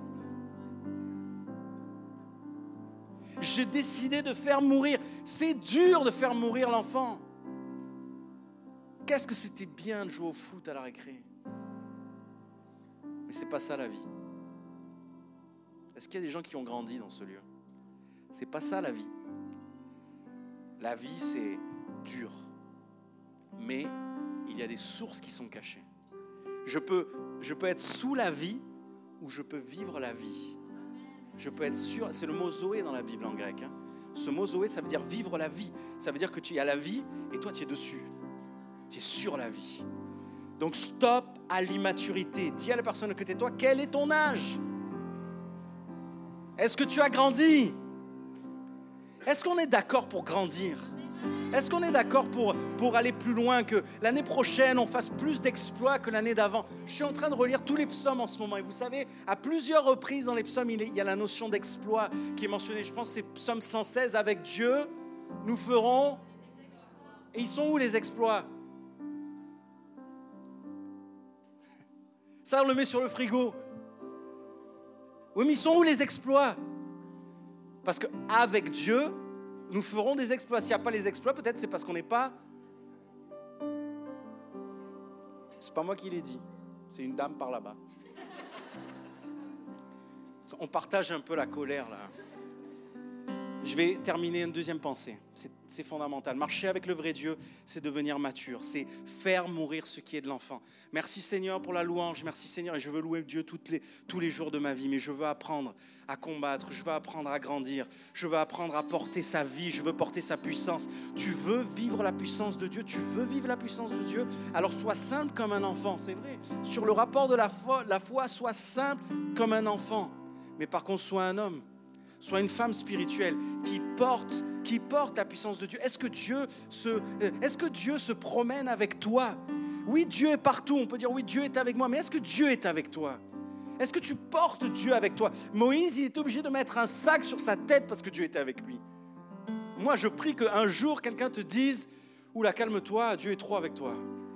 J'ai décidé de faire mourir. C'est dur de faire mourir l'enfant. Qu'est-ce que c'était bien de jouer au foot à la récré. Mais c'est pas ça la vie. Est-ce qu'il y a des gens qui ont grandi dans ce lieu? C'est pas ça la vie. La vie, c'est dur. Mais il y a des sources qui sont cachées. Je peux, je peux être sous la vie ou je peux vivre la vie. Je peux être sûr, c'est le mot Zoé dans la Bible en grec. Hein. Ce mot Zoé, ça veut dire vivre la vie. Ça veut dire que tu es à la vie et toi tu es dessus. Tu es sur la vie. Donc stop à l'immaturité. Dis à la personne à côté de toi, quel est ton âge? Est-ce que tu as grandi? Est-ce qu'on est d'accord pour grandir? Est-ce qu'on est d'accord pour, pour aller plus loin, que l'année prochaine, on fasse plus d'exploits que l'année d'avant? Je suis en train de relire tous les psaumes en ce moment. Et vous savez, à plusieurs reprises dans les psaumes, il y a la notion d'exploit qui est mentionnée. Je pense que c'est psaume cent seize. Avec Dieu, nous ferons... Et ils sont où les exploits? Ça, on le met sur le frigo. Oui, mais ils sont où les exploits? Parce qu'avec Dieu, nous ferons des exploits. S'il n'y a pas les exploits, peut-être c'est parce qu'on n'est pas... C'est pas moi qui l'ai dit. C'est une dame par là-bas. On partage un peu la colère, là. Je vais terminer une deuxième pensée. C'est, c'est fondamental. Marcher avec le vrai Dieu, c'est devenir mature. C'est faire mourir ce qui est de l'enfant. Merci Seigneur pour la louange. Merci Seigneur. Et je veux louer Dieu toutes les, tous les jours de ma vie. Mais je veux apprendre à combattre. Je veux apprendre à grandir. Je veux apprendre à porter sa vie. Je veux porter sa puissance. Tu veux vivre la puissance de Dieu. Tu veux vivre la puissance de Dieu. Alors sois simple comme un enfant. C'est vrai. Sur le rapport de la foi, la foi, sois simple comme un enfant. Mais par contre, sois un homme. Sois une femme spirituelle qui porte, qui porte la puissance de Dieu. Est-ce que Dieu se, est-ce que Dieu se promène avec toi? Oui, Dieu est partout. On peut dire oui, Dieu est avec moi. Mais est-ce que Dieu est avec toi? Est-ce que tu portes Dieu avec toi? Moïse, il est obligé de mettre un sac sur sa tête parce que Dieu était avec lui. Moi, je prie qu'un jour, quelqu'un te dise « Oula, calme-toi, Dieu est trop avec toi. »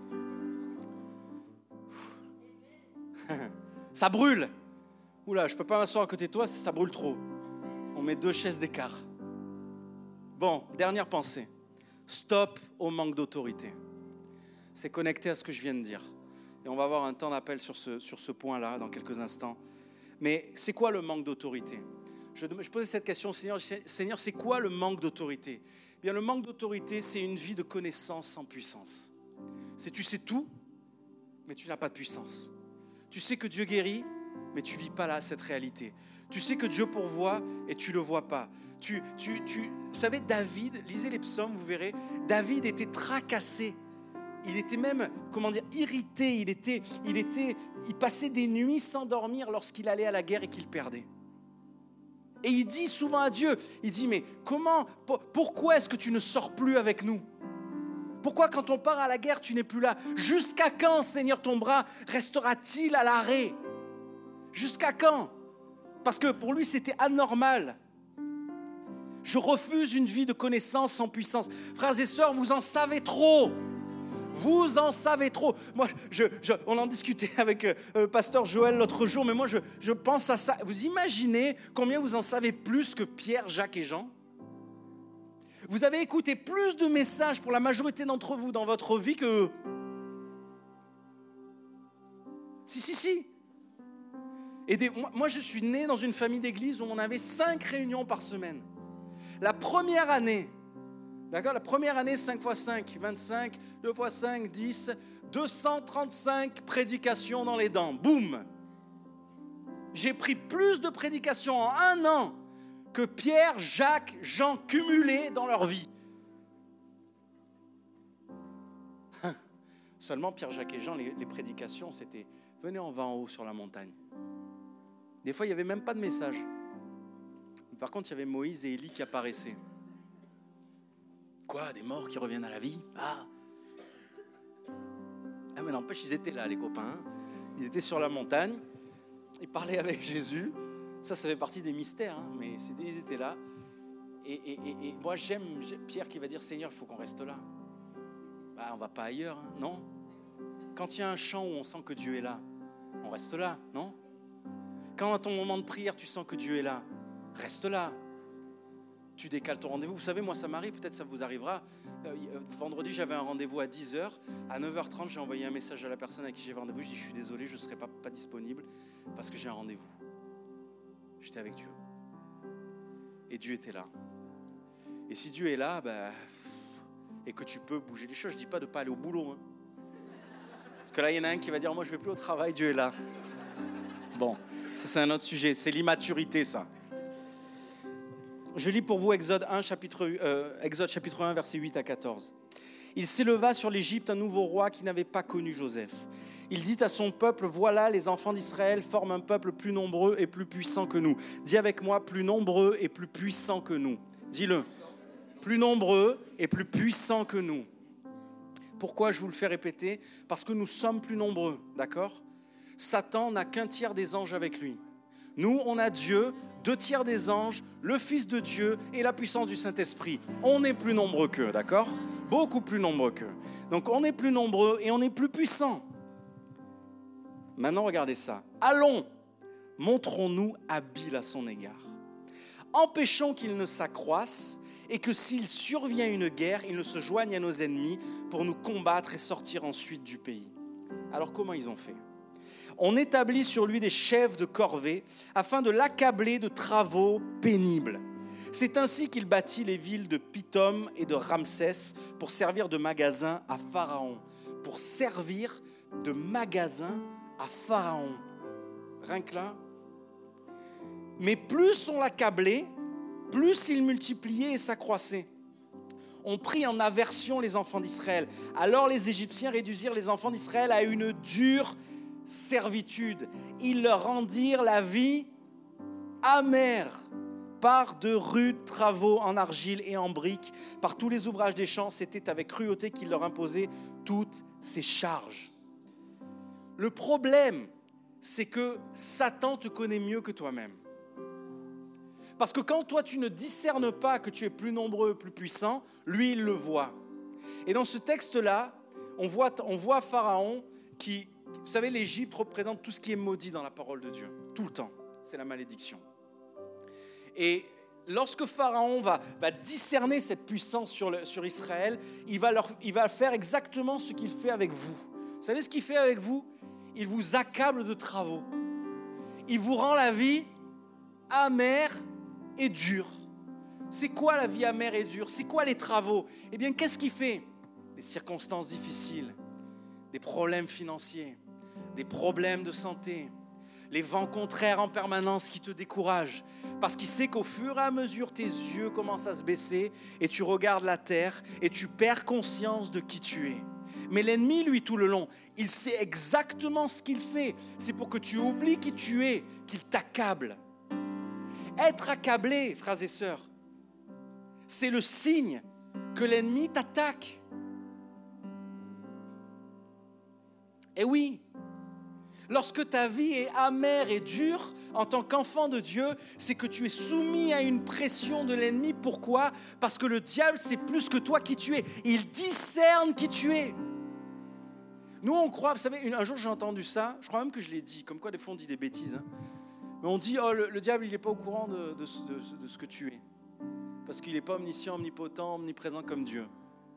Ça brûle. Oula, je ne peux pas m'asseoir à côté de toi, ça brûle trop. On met deux chaises d'écart. Bon, dernière pensée. Stop au manque d'autorité. C'est connecté à ce que je viens de dire. Et on va avoir un temps d'appel sur ce, sur ce point-là dans quelques instants. Mais c'est quoi le manque d'autorité? Je, je posais cette question au Seigneur. Seigneur, c'est quoi le manque d'autorité? Eh bien, le manque d'autorité, c'est une vie de connaissance sans puissance. C'est tu sais tout, mais tu n'as pas de puissance. Tu sais que Dieu guérit, mais tu ne vis pas là cette réalité. Tu sais que Dieu pourvoit et tu ne le vois pas. Tu, tu, tu, vous savez, David, lisez les psaumes, vous verrez, David était tracassé. Il était même, comment dire, irrité. Il, était, il, était, il passait des nuits sans dormir lorsqu'il allait à la guerre et qu'il perdait. Et il dit souvent à Dieu, il dit, mais comment, pourquoi est-ce que tu ne sors plus avec nous? Pourquoi quand on part à la guerre, tu n'es plus là? Jusqu'à quand, Seigneur, ton bras restera-t-il à l'arrêt? Jusqu'à quand? Parce que pour lui, c'était anormal. Je refuse une vie de connaissance sans puissance. Frères et sœurs, vous en savez trop. Vous en savez trop. Moi, je, je, on en discutait avec euh, le pasteur Joël l'autre jour, mais moi, je, je pense à ça. Vous imaginez combien vous en savez plus que Pierre, Jacques et Jean? Vous avez écouté plus de messages pour la majorité d'entre vous dans votre vie que eux. Si, si, si. Et des, moi, moi, je suis né dans une famille d'église où on avait cinq réunions par semaine. La première année, d'accord, la première année, cinq fois cinq, vingt-cinq, deux fois cinq, dix, deux cent trente-cinq prédications dans les dents. Boum! J'ai pris plus de prédications en un an que Pierre, Jacques, Jean cumulés dans leur vie. Seulement Pierre, Jacques et Jean, les, les prédications, c'était « Venez, on va en haut sur la montagne ». Des fois, il n'y avait même pas de message. Par contre, il y avait Moïse et Élie qui apparaissaient. Quoi, des morts qui reviennent à la vie? Ah, ah mais n'empêche, ils étaient là, les copains. Ils étaient sur la montagne. Ils parlaient avec Jésus. Ça, ça fait partie des mystères, hein, mais c'était, ils étaient là. Et, et, et, et moi, j'aime, j'aime Pierre qui va dire, Seigneur, il faut qu'on reste là. Bah, on ne va pas ailleurs, hein, non? Quand il y a un chant où on sent que Dieu est là, on reste là, non? Quand à ton moment de prière, tu sens que Dieu est là, reste là. Tu décales ton rendez-vous. Vous savez, moi, ça m'arrive, peut-être ça vous arrivera. Euh, vendredi, j'avais un rendez-vous à dix heures. À neuf heures trente, j'ai envoyé un message à la personne à qui j'avais rendez-vous. Je dis, je suis désolé, je ne serai pas, pas disponible parce que j'ai un rendez-vous. J'étais avec Dieu. Et Dieu était là. Et si Dieu est là, ben, et que tu peux bouger les choses, je ne dis pas de ne pas aller au boulot. Hein. Parce que là, il y en a un qui va dire, moi, je ne vais plus au travail, Dieu est là. Bon, ça, c'est un autre sujet. C'est l'immaturité, ça. Je lis pour vous Exode un, chapitre, euh, Exode chapitre un, versets huit à quatorze. Il s'éleva sur l'Égypte un nouveau roi qui n'avait pas connu Joseph. Il dit à son peuple, voilà, les enfants d'Israël forment un peuple plus nombreux et plus puissant que nous. Dis avec moi, plus nombreux et plus puissant que nous. Dis-le. Plus nombreux et plus puissant que nous. Pourquoi je vous le fais répéter? Parce que nous sommes plus nombreux, d'accord? Satan n'a qu'un tiers des anges avec lui. Nous, on a Dieu, deux tiers des anges, le Fils de Dieu et la puissance du Saint-Esprit. On est plus nombreux qu'eux, d'accord? Beaucoup plus nombreux qu'eux. Donc on est plus nombreux et on est plus puissants. Maintenant, regardez ça. Allons, montrons-nous habiles à son égard. Empêchons qu'il ne s'accroisse et que s'il survient une guerre, il ne se joigne à nos ennemis pour nous combattre et sortir ensuite du pays. Alors comment ils ont fait? On établit sur lui des chefs de corvée afin de l'accabler de travaux pénibles. C'est ainsi qu'il bâtit les villes de Pithom et de Ramsès pour servir de magasin à Pharaon. Pour servir de magasin à Pharaon. Rien que là. Mais plus on l'accablait, plus il multipliait et s'accroissait. On prit en aversion les enfants d'Israël. Alors les Égyptiens réduisirent les enfants d'Israël à une dure servitude. Ils leur rendirent la vie amère par de rudes travaux en argile et en briques, par tous les ouvrages des champs. C'était avec cruauté qu'ils leur imposaient toutes ces charges. Le problème, c'est que Satan te connaît mieux que toi-même. Parce que quand toi, tu ne discernes pas que tu es plus nombreux, plus puissant, lui, il le voit. Et dans ce texte-là, on voit, on voit Pharaon qui... Vous savez, l'Égypte représente tout ce qui est maudit dans la parole de Dieu. Tout le temps. C'est la malédiction. Et lorsque Pharaon va, va discerner cette puissance sur, le, sur Israël, il va, leur, il va faire exactement ce qu'il fait avec vous. Vous savez ce qu'il fait avec vous? Il vous accable de travaux. Il vous rend la vie amère et dure. C'est quoi la vie amère et dure? C'est quoi les travaux? Eh bien, qu'est-ce qu'il fait? Des circonstances difficiles, des problèmes financiers, des problèmes de santé, les vents contraires en permanence qui te découragent, parce qu'il sait qu'au fur et à mesure, tes yeux commencent à se baisser et tu regardes la terre et tu perds conscience de qui tu es. Mais l'ennemi, lui, tout le long, il sait exactement ce qu'il fait. C'est pour que tu oublies qui tu es, qu'il t'accable. Être accablé, frères et sœurs, c'est le signe que l'ennemi t'attaque. Et oui, lorsque ta vie est amère et dure, en tant qu'enfant de Dieu, c'est que tu es soumis à une pression de l'ennemi. Pourquoi ? Parce que le diable, c'est plus que toi qui tu es. Il discerne qui tu es. Nous, on croit, vous savez, un jour j'ai entendu ça, je crois même que je l'ai dit, comme quoi des fois on dit des bêtises. Hein. Mais on dit, oh, le, le diable, il n'est pas au courant de, de, de, de ce que tu es. Parce qu'il n'est pas omniscient, omnipotent, omniprésent comme Dieu.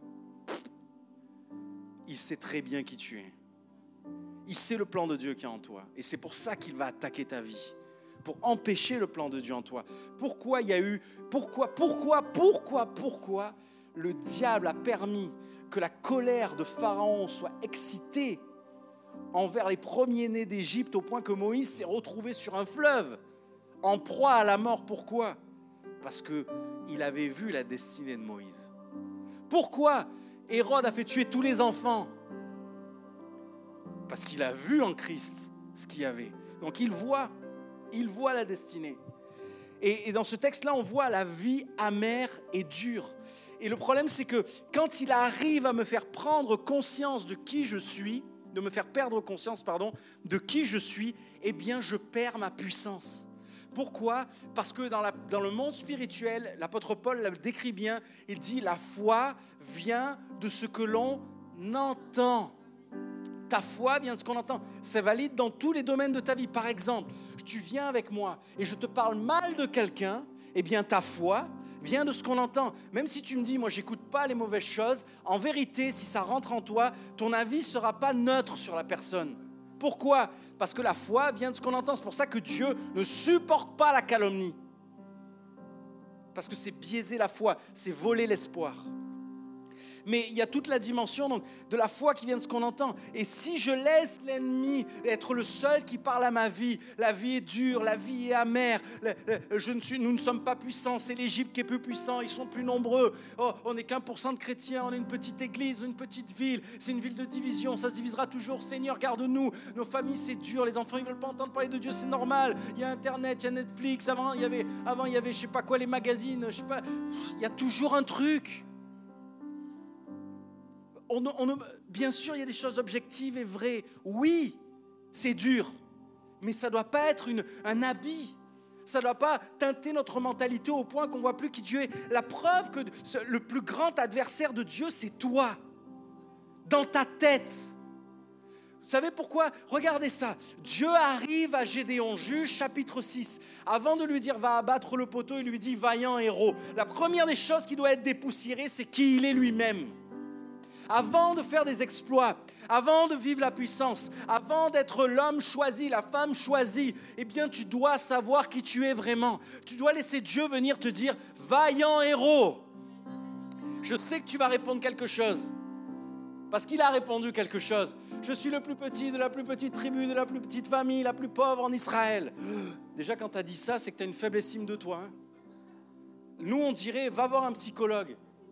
Il sait très bien qui tu es. Il sait le plan de Dieu qui est en toi. Et c'est pour ça qu'il va attaquer ta vie. Pour empêcher le plan de Dieu en toi. Pourquoi il y a eu, pourquoi, pourquoi, pourquoi, pourquoi le diable a permis que la colère de Pharaon soit excitée envers les premiers-nés d'Égypte au point que Moïse s'est retrouvé sur un fleuve, en proie à la mort. Pourquoi ? Parce qu'il avait vu la destinée de Moïse. Pourquoi Hérode a fait tuer tous les enfants ? Parce qu'il a vu en Christ ce qu'il y avait. Donc il voit, il voit la destinée. Et, et dans ce texte-là, on voit la vie amère et dure. Et le problème, c'est que quand il arrive à me faire prendre conscience de qui je suis, de me faire perdre conscience, pardon, de qui je suis, eh bien, je perds ma puissance. Pourquoi ? Parce que dans, la, dans le monde spirituel, l'apôtre Paul le décrit bien, il dit « La foi vient de ce que l'on entend ». Ta foi vient de ce qu'on entend. C'est valide dans tous les domaines de ta vie. Par exemple, tu viens avec moi et je te parle mal de quelqu'un, eh bien ta foi vient de ce qu'on entend. Même si tu me dis, moi j'écoute pas les mauvaises choses, en vérité, si ça rentre en toi, ton avis sera pas neutre sur la personne. Pourquoi ? Parce que la foi vient de ce qu'on entend. C'est pour ça que Dieu ne supporte pas la calomnie. Parce que c'est biaiser la foi, c'est voler l'espoir. Mais il y a toute la dimension donc, de la foi qui vient de ce qu'on entend. Et si je laisse l'ennemi être le seul qui parle à ma vie, la vie est dure, la vie est amère, je ne suis, nous ne sommes pas puissants, c'est l'Égypte qui est plus puissant, ils sont plus nombreux. Oh, on n'est qu'un pour cent de chrétiens, on est une petite église, une petite ville, c'est une ville de division, ça se divisera toujours. Seigneur, garde-nous, nos familles c'est dur, les enfants ils ne veulent pas entendre parler de Dieu, c'est normal. Il y a Internet, il y a Netflix, avant il y avait, avant, il y avait je ne sais pas quoi, les magazines, je sais pas, il y a toujours un truc. On, on, bien sûr, il y a des choses objectives et vraies. Oui, c'est dur, mais ça ne doit pas être une, un habit. Ça ne doit pas teinter notre mentalité au point qu'on ne voit plus qui Dieu est. La preuve que le plus grand adversaire de Dieu, c'est toi, dans ta tête. Vous savez pourquoi ? Regardez ça. Dieu arrive à Gédéon, Juge chapitre six. Avant de lui dire « va abattre le poteau », il lui dit « vaillant héros ». La première des choses qui doit être dépoussiérée, c'est qui il est lui-même. Avant de faire des exploits, avant de vivre la puissance, avant d'être l'homme choisi, la femme choisie, eh bien tu dois savoir qui tu es vraiment. Tu dois laisser Dieu venir te dire « vaillant héros ». Je sais que tu vas répondre quelque chose, parce qu'il a répondu quelque chose. Je suis le plus petit de la plus petite tribu, de la plus petite famille, la plus pauvre en Israël. Déjà quand tu as dit ça, c'est que tu as une faible estime de toi. Hein. Nous on dirait « va voir un psychologue ».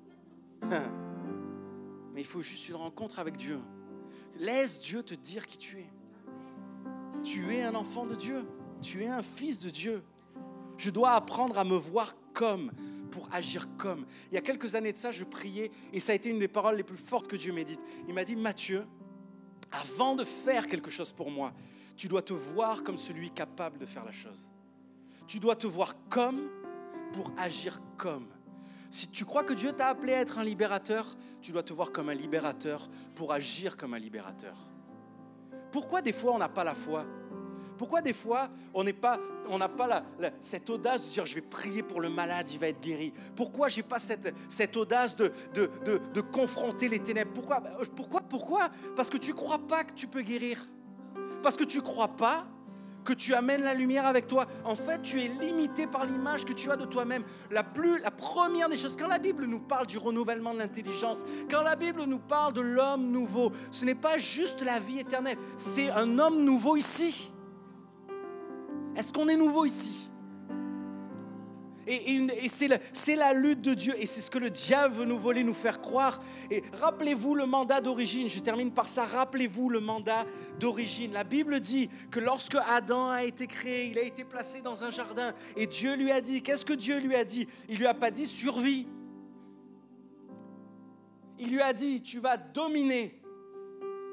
Mais il faut juste une rencontre avec Dieu. Laisse Dieu te dire qui tu es. Tu es un enfant de Dieu. Tu es un fils de Dieu. Je dois apprendre à me voir comme, pour agir comme. Il y a quelques années de ça, je priais et ça a été une des paroles les plus fortes que Dieu m'ait dites. Il m'a dit, Matthieu, avant de faire quelque chose pour moi, tu dois te voir comme celui capable de faire la chose. Tu dois te voir comme pour agir comme. Si tu crois que Dieu t'a appelé à être un libérateur, tu dois te voir comme un libérateur pour agir comme un libérateur. Pourquoi des fois on n'a pas la foi ? Pourquoi des fois on n'est pas, on n'a pas la, la, cette audace de dire je vais prier pour le malade, il va être guéri ? Pourquoi j'ai pas cette, cette audace de, de, de, de confronter les ténèbres ? Pourquoi ? Pourquoi ? Pourquoi ? Parce que tu ne crois pas que tu peux guérir. Parce que tu ne crois pas que tu amènes la lumière avec toi. En fait, tu es limité par l'image que tu as de toi-même. La, plus, la première des choses, quand la Bible nous parle du renouvellement de l'intelligence, quand la Bible nous parle de l'homme nouveau, ce n'est pas juste la vie éternelle, c'est un homme nouveau ici. Est-ce qu'on est nouveau ici ? Et, et, et c'est, la, c'est la lutte de Dieu et c'est ce que le diable veut nous voler, nous faire croire. Et rappelez-vous le mandat d'origine, je termine par ça, rappelez-vous le mandat d'origine. La Bible dit que lorsque Adam a été créé, il a été placé dans un jardin et Dieu lui a dit, qu'est-ce que Dieu lui a dit ? Il lui a pas dit survie. Il lui a dit, tu vas dominer.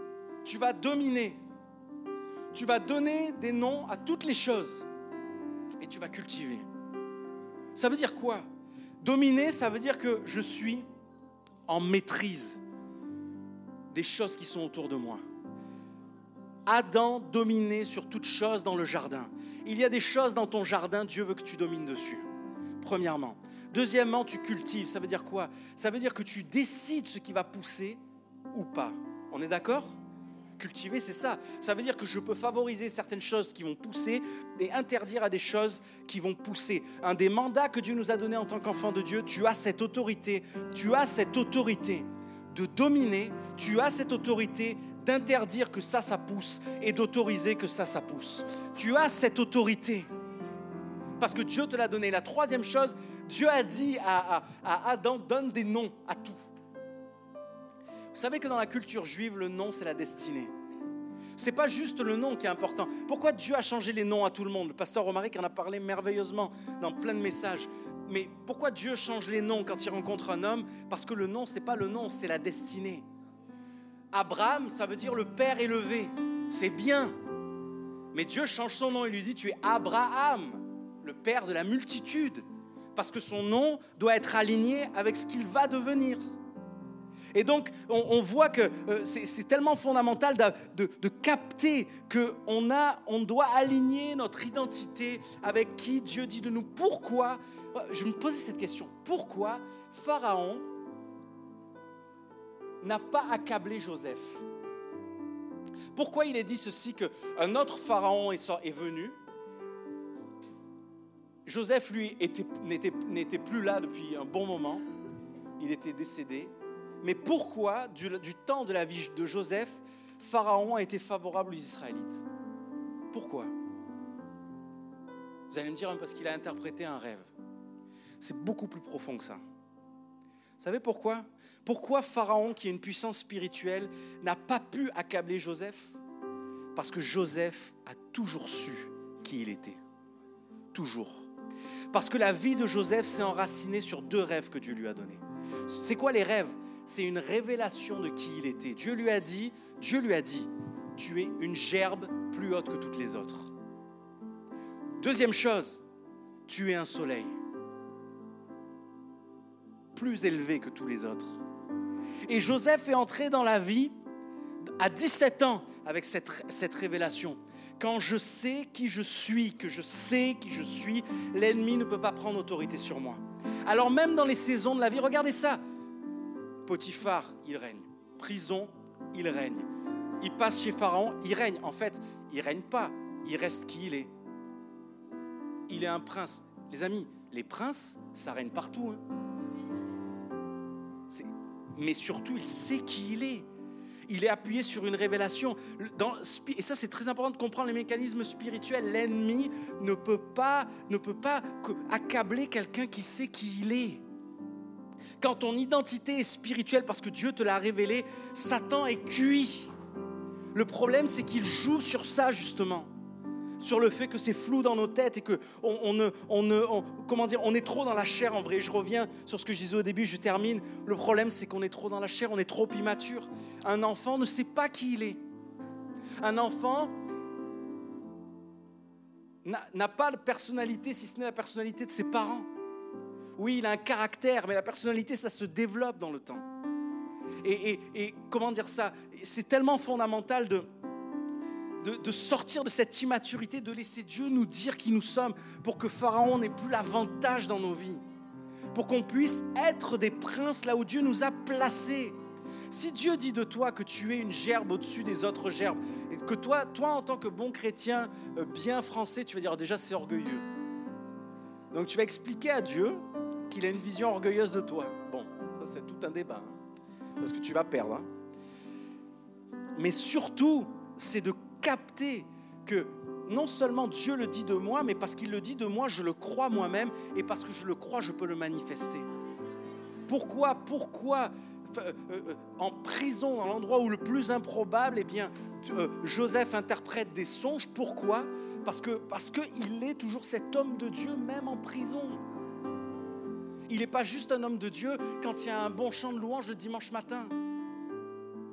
tu vas dominer. Tu vas donner des noms à toutes les choses et tu vas cultiver. Ça veut dire quoi? Dominer, ça veut dire que je suis en maîtrise des choses qui sont autour de moi. Adam dominait sur toute chose dans le jardin. Il y a des choses dans ton jardin, Dieu veut que tu domines dessus, premièrement. Deuxièmement, tu cultives. Ça veut dire quoi? Ça veut dire que tu décides ce qui va pousser ou pas. On est d'accord? Cultiver, c'est ça. Ça veut dire que je peux favoriser certaines choses qui vont pousser et interdire à des choses qui vont pousser. Un des mandats que Dieu nous a donné en tant qu'enfant de Dieu, tu as cette autorité. Tu as cette autorité de dominer. Tu as cette autorité d'interdire que ça, ça pousse et d'autoriser que ça, ça pousse. Tu as cette autorité parce que Dieu te l'a donné. La troisième chose, Dieu a dit à, à, à Adam, donne des noms à tout. Vous savez que dans la culture juive, le nom, c'est la destinée. Ce n'est pas juste le nom qui est important. Pourquoi Dieu a changé les noms à tout le monde? Le pasteur Romaric en a parlé merveilleusement dans plein de messages. Mais pourquoi Dieu change les noms quand il rencontre un homme? Parce que le nom, ce n'est pas le nom, c'est la destinée. Abraham, ça veut dire le père élevé. C'est bien. Mais Dieu change son nom et lui dit, tu es Abraham, le père de la multitude. Parce que son nom doit être aligné avec ce qu'il va devenir. Et donc, on, on voit que euh, c'est, c'est tellement fondamental de, de, de capter qu'on a, on doit aligner notre identité avec qui Dieu dit de nous. Pourquoi, je me posais cette question, pourquoi Pharaon n'a pas accablé Joseph? Pourquoi il est dit ceci, qu'un autre Pharaon est, est venu? Joseph, lui, était, n'était, n'était plus là depuis un bon moment. Il était décédé. Mais pourquoi, du, du temps de la vie de Joseph, Pharaon a été favorable aux Israélites? Pourquoi? Vous allez me dire, parce qu'il a interprété un rêve. C'est beaucoup plus profond que ça. Vous savez pourquoi? Pourquoi Pharaon, qui est une puissance spirituelle, n'a pas pu accabler Joseph? Parce que Joseph a toujours su qui il était. Toujours. Parce que la vie de Joseph s'est enracinée sur deux rêves que Dieu lui a donnés. C'est quoi les rêves? C'est une révélation de qui il était. Dieu lui a dit, Dieu lui a dit, tu es une gerbe plus haute que toutes les autres. Deuxième chose, tu es un soleil plus élevé que tous les autres. Et Joseph est entré dans la vie à dix-sept ans avec cette, cette révélation. Quand je sais qui je suis, que je sais qui je suis, l'ennemi ne peut pas prendre autorité sur moi. Alors même dans les saisons de la vie, regardez ça. Potiphar, il règne. Prison, il règne. Il passe chez Pharaon, il règne. En fait, il ne règne pas, il reste qui il est. Il est un prince. Les amis, les princes, ça règne partout. Hein. C'est... Mais surtout, il sait qui il est. Il est appuyé sur une révélation. Dans, et ça, c'est très important de comprendre les mécanismes spirituels. L'ennemi ne peut pas, ne peut pas accabler quelqu'un qui sait qui il est. Quand ton identité est spirituelle parce que Dieu te l'a révélé, Satan est cuit. Le problème, c'est qu'il joue sur ça, justement. Sur le fait que c'est flou dans nos têtes et qu'on on ne, on ne, on, comment dire, on est trop dans la chair en vrai. Je reviens sur ce que je disais au début, je termine. Le problème, c'est qu'on est trop dans la chair, on est trop immature. Un enfant ne sait pas qui il est. Un enfant n'a, n'a pas de personnalité, si ce n'est la personnalité de ses parents. Oui, il a un caractère, mais la personnalité, ça se développe dans le temps. Et, et, et comment dire ça? C'est tellement fondamental de... De, de sortir de cette immaturité, de laisser Dieu nous dire qui nous sommes pour que Pharaon n'ait plus l'avantage dans nos vies, pour qu'on puisse être des princes là où Dieu nous a placés. Si Dieu dit de toi que tu es une gerbe au-dessus des autres gerbes, et que toi, toi en tant que bon chrétien, euh, bien français, tu vas dire déjà c'est orgueilleux. Donc tu vas expliquer à Dieu qu'il a une vision orgueilleuse de toi. Bon, ça c'est tout un débat, hein, parce que tu vas perdre. Hein. Mais surtout, c'est de capter que non seulement Dieu le dit de moi, mais parce qu'il le dit de moi, je le crois moi-même, et parce que je le crois, je peux le manifester. Pourquoi, pourquoi euh, euh, en prison, dans l'endroit où le plus improbable, eh bien, euh, Joseph interprète des songes? Pourquoi? Parce que, parce qu'il est toujours cet homme de Dieu, même en prison. Il n'est pas juste un homme de Dieu quand il y a un bon chant de louange le dimanche matin.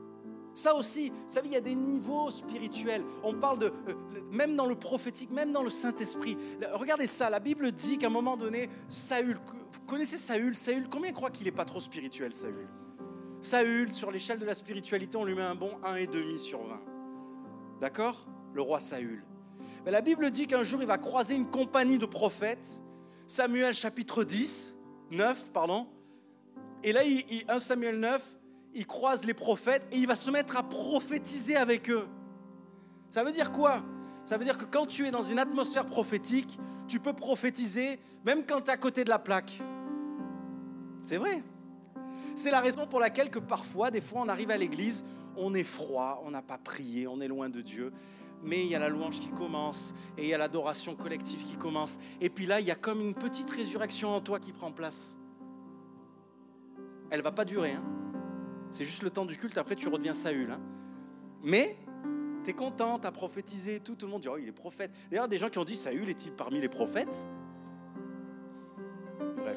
Ça aussi, vous savez, il y a des niveaux spirituels. On parle de, euh, même dans le prophétique, même dans le Saint-Esprit. Regardez ça, la Bible dit qu'à un moment donné, Saül, vous connaissez Saül, Saül, combien croient qu'il n'est pas trop spirituel, Saül? Saül, sur l'échelle de la spiritualité, on lui met un bon un virgule cinq sur vingt. D'accord? Le roi Saül. Mais la Bible dit qu'un jour, il va croiser une compagnie de prophètes. Samuel chapitre dix, neuf, pardon. Et là, il, il, un Samuel neuf, il croise les prophètes et il va se mettre à prophétiser avec eux. Ça veut dire quoi? Ça veut dire que quand tu es dans une atmosphère prophétique, tu peux prophétiser même quand tu es à côté de la plaque. C'est vrai. C'est la raison pour laquelle que parfois, des fois, on arrive à l'église, on est froid, on n'a pas prié, on est loin de Dieu. Mais il y a la louange qui commence et il y a l'adoration collective qui commence. Et puis là, il y a comme une petite résurrection en toi qui prend place. Elle ne va pas durer, hein. C'est juste le temps du culte, après tu redeviens Saül. Hein. Mais tu es content, tu as prophétisé, tout, tout le monde dit « Oh, il est prophète ». D'ailleurs, des gens qui ont dit « Saül est-il parmi les prophètes ?» Bref.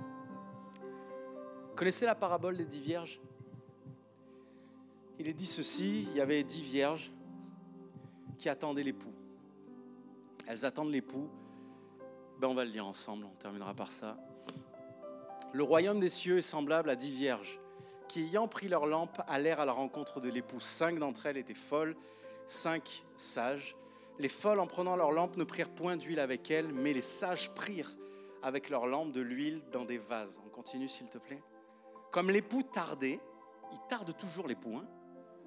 Vous connaissez la parabole des dix vierges? Il est dit ceci, il y avait dix vierges qui attendaient l'époux. Elles attendent l'époux. Ben, on va le lire ensemble, on terminera par ça. Le royaume des cieux est semblable à dix vierges qui, ayant pris leur lampe, allèrent à la rencontre de l'époux. Cinq d'entre elles étaient folles, cinq sages. Les folles, en prenant leur lampe, ne prirent point d'huile avec elles, mais les sages prirent avec leur lampe de l'huile dans des vases. On continue, s'il te plaît. Comme l'époux tardait, il tarde toujours l'époux, hein?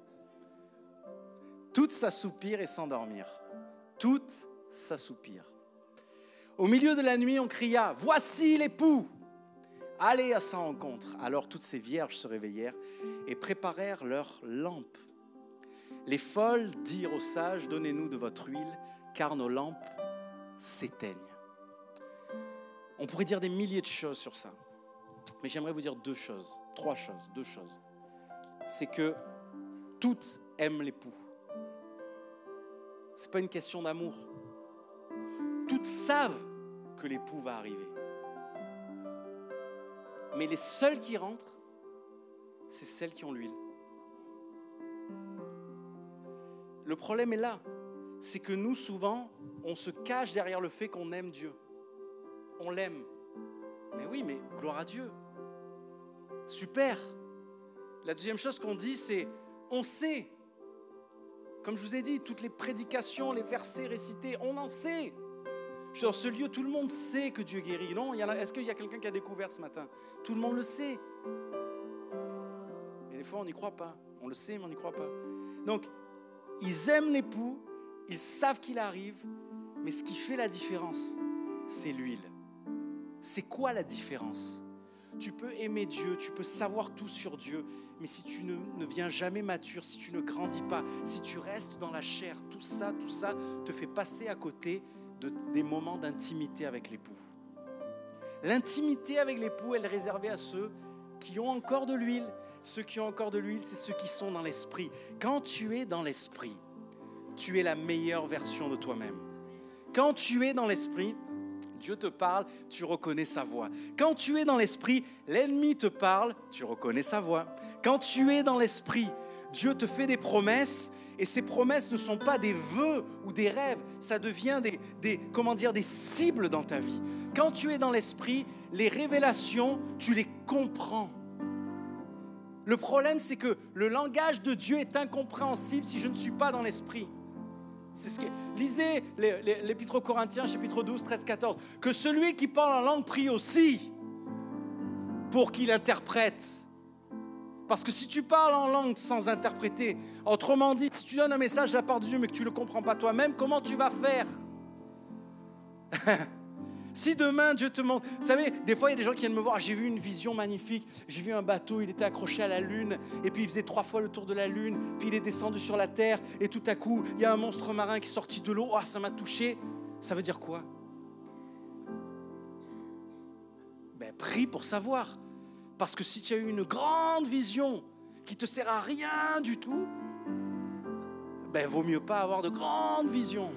Toutes s'assoupirent et s'endormirent. Toutes s'assoupirent. Au milieu de la nuit, on cria « Voici l'époux !» Allez à sa rencontre. Alors toutes ces vierges se réveillèrent et préparèrent leurs lampes. Les folles dirent aux sages, donnez-nous de votre huile, car nos lampes s'éteignent. On pourrait dire des milliers de choses sur ça. Mais j'aimerais vous dire deux choses, trois choses, deux choses. C'est que toutes aiment l'époux. Ce n'est pas une question d'amour. Toutes savent que l'époux va arriver. Mais les seules qui rentrent, c'est celles qui ont l'huile. Le problème est là, c'est que nous, souvent, on se cache derrière le fait qu'on aime Dieu. On l'aime. Mais oui, mais gloire à Dieu. Super. La deuxième chose qu'on dit, c'est on sait. Comme je vous ai dit, toutes les prédications, les versets récités, on en sait. Dans ce lieu, tout le monde sait que Dieu guérit. Non, il y en a, est-ce qu'il y a quelqu'un qui a découvert ce matin? Tout le monde le sait. Mais des fois, on n'y croit pas. On le sait, mais on n'y croit pas. Donc, ils aiment l'époux, ils savent qu'il arrive, mais ce qui fait la différence, c'est l'huile. C'est quoi la différence? Tu peux aimer Dieu, tu peux savoir tout sur Dieu, mais si tu ne, ne viens jamais mature, si tu ne grandis pas, si tu restes dans la chair, tout ça, tout ça te fait passer à côté de, des moments d'intimité avec l'époux. L'intimité avec l'époux, elle est réservée à ceux qui ont encore de l'huile. Ceux qui ont encore de l'huile, c'est ceux qui sont dans l'esprit. Quand tu es dans l'esprit, tu es la meilleure version de toi-même. Quand tu es dans l'esprit, Dieu te parle, tu reconnais sa voix. Quand tu es dans l'esprit, l'ennemi te parle, tu reconnais sa voix. Quand tu es dans l'esprit, Dieu te fait des promesses et ces promesses ne sont pas des vœux ou des rêves, ça devient des, des, comment dire, des cibles dans ta vie. Quand tu es dans l'esprit, les révélations, tu les comprends. Le problème, c'est que le langage de Dieu est incompréhensible si je ne suis pas dans l'esprit. C'est ce qui est... Lisez l'Épître aux Corinthiens, chapitre douze, treize, quatorze. Que celui qui parle en langue prie aussi pour qu'il interprète. Parce que si tu parles en langue sans interpréter, autrement dit, si tu donnes un message de la part de Dieu mais que tu ne le comprends pas toi-même, comment tu vas faire? Si demain Dieu te montre, vous savez, des fois il y a des gens qui viennent me voir, j'ai vu une vision magnifique, j'ai vu un bateau, il était accroché à la lune, et puis il faisait trois fois le tour de la lune, puis il est descendu sur la terre, et tout à coup, il y a un monstre marin qui est sorti de l'eau, oh, ça m'a touché. Ça veut dire quoi? Ben, prie pour savoir. Parce que si tu as eu une grande vision qui ne te sert à rien du tout, ben, vaut mieux pas avoir de grandes visions.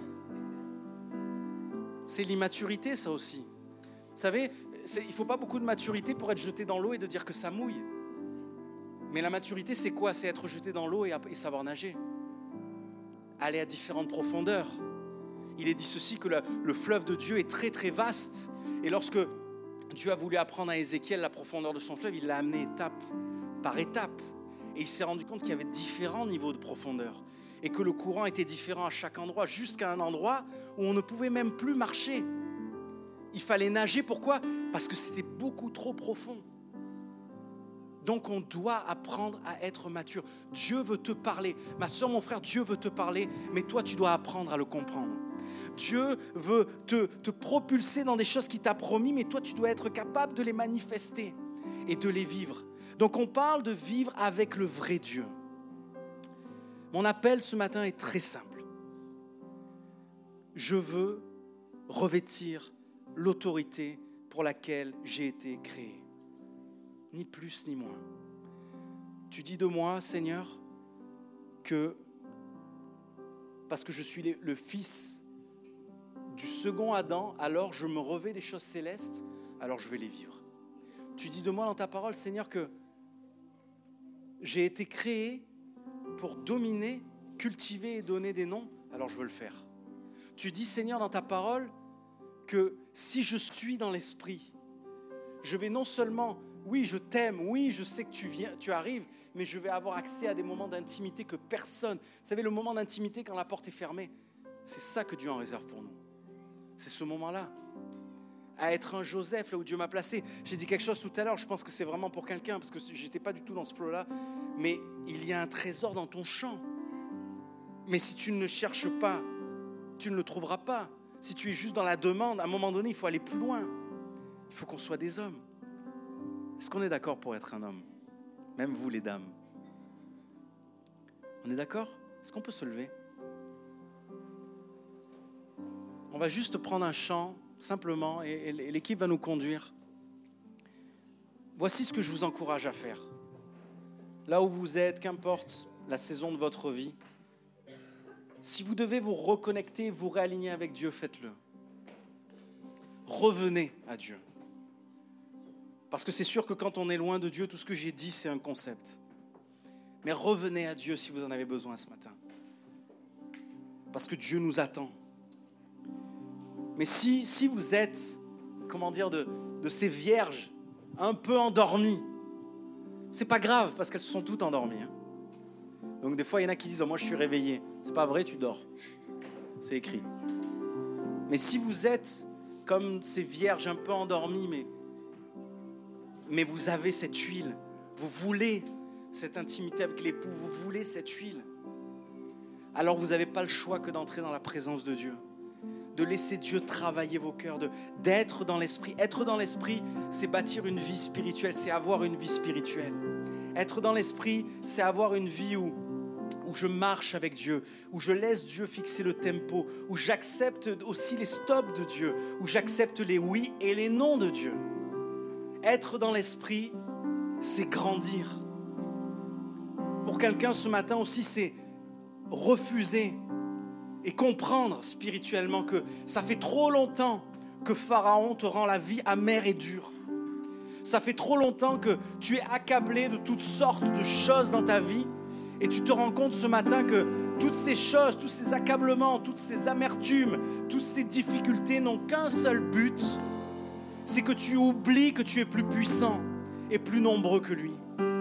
C'est l'immaturité, ça aussi. Vous savez, il ne faut pas beaucoup de maturité pour être jeté dans l'eau et de dire que ça mouille. Mais la maturité, c'est quoi? C'est être jeté dans l'eau et, et savoir nager. Aller à différentes profondeurs. Il est dit ceci, que la, le fleuve de Dieu est très très vaste. Et lorsque Dieu a voulu apprendre à Ézéchiel la profondeur de son fleuve, il l'a amené étape par étape. Et il s'est rendu compte qu'il y avait différents niveaux de profondeur. Et que le courant était différent à chaque endroit, jusqu'à un endroit où on ne pouvait même plus marcher. Il fallait nager, pourquoi? Parce que c'était beaucoup trop profond. Donc on doit apprendre à être mature. Dieu veut te parler. Ma soeur, mon frère, Dieu veut te parler, mais toi tu dois apprendre à le comprendre. Dieu veut te, te propulser dans des choses qu'il t'a promis, mais toi tu dois être capable de les manifester et de les vivre. Donc on parle de vivre avec le vrai Dieu. Mon appel ce matin est très simple. Je veux revêtir l'autorité pour laquelle j'ai été créé. Ni plus ni moins. Tu dis de moi, Seigneur, que parce que je suis le, le fils du second Adam, alors je me revêts des choses célestes, alors je vais les vivre. Tu dis de moi dans ta parole, Seigneur, que j'ai été créé pour dominer, cultiver et donner des noms, alors je veux le faire. Tu dis, Seigneur, dans ta parole, que si je suis dans l'esprit, je vais non seulement, oui, je t'aime, oui, je sais que tu viens, tu arrives, mais je vais avoir accès à des moments d'intimité que personne... Vous savez, le moment d'intimité quand la porte est fermée, c'est ça que Dieu en réserve pour nous. C'est ce moment-là. À être un Joseph, là où Dieu m'a placé. J'ai dit quelque chose tout à l'heure, je pense que c'est vraiment pour quelqu'un, parce que je n'étais pas du tout dans ce flow-là, mais il y a un trésor dans ton champ. Mais si tu ne le cherches pas, tu ne le trouveras pas. Si tu es juste dans la demande, à un moment donné, il faut aller plus loin. Il faut qu'on soit des hommes. Est-ce qu'on est d'accord pour être un homme? Même vous, les dames. On est d'accord? Est-ce qu'on peut se lever? On va juste prendre un chant, simplement, et, et l'équipe va nous conduire. Voici ce que je vous encourage à faire. Là où vous êtes, qu'importe la saison de votre vie, si vous devez vous reconnecter, vous réaligner avec Dieu, faites-le. Revenez à Dieu. Parce que c'est sûr que quand on est loin de Dieu, tout ce que j'ai dit, c'est un concept. Mais revenez à Dieu si vous en avez besoin ce matin. Parce que Dieu nous attend. Mais si, si vous êtes, comment dire, de, de ces vierges un peu endormies, c'est pas grave parce qu'elles sont toutes endormies. Hein. Donc des fois, il y en a qui disent oh, « moi je suis réveillé ». C'est pas vrai, tu dors. C'est écrit. Mais si vous êtes comme ces vierges un peu endormies, mais, mais vous avez cette huile, vous voulez cette intimité avec l'époux, vous voulez cette huile, alors vous n'avez pas le choix que d'entrer dans la présence de Dieu, de laisser Dieu travailler vos cœurs, de, d'être dans l'esprit. Être dans l'esprit, c'est bâtir une vie spirituelle, c'est avoir une vie spirituelle. Être dans l'esprit, c'est avoir une vie où, où je marche avec Dieu, où je laisse Dieu fixer le tempo, où j'accepte aussi les stops de Dieu, où j'accepte les oui et les non de Dieu. Être dans l'esprit, c'est grandir. Pour quelqu'un ce matin aussi, c'est refuser et comprendre spirituellement que ça fait trop longtemps que Pharaon te rend la vie amère et dure. Ça fait trop longtemps que tu es accablé de toutes sortes de choses dans ta vie et tu te rends compte ce matin que toutes ces choses, tous ces accablements, toutes ces amertumes, toutes ces difficultés n'ont qu'un seul but, c'est que tu oublies que tu es plus puissant et plus nombreux que lui.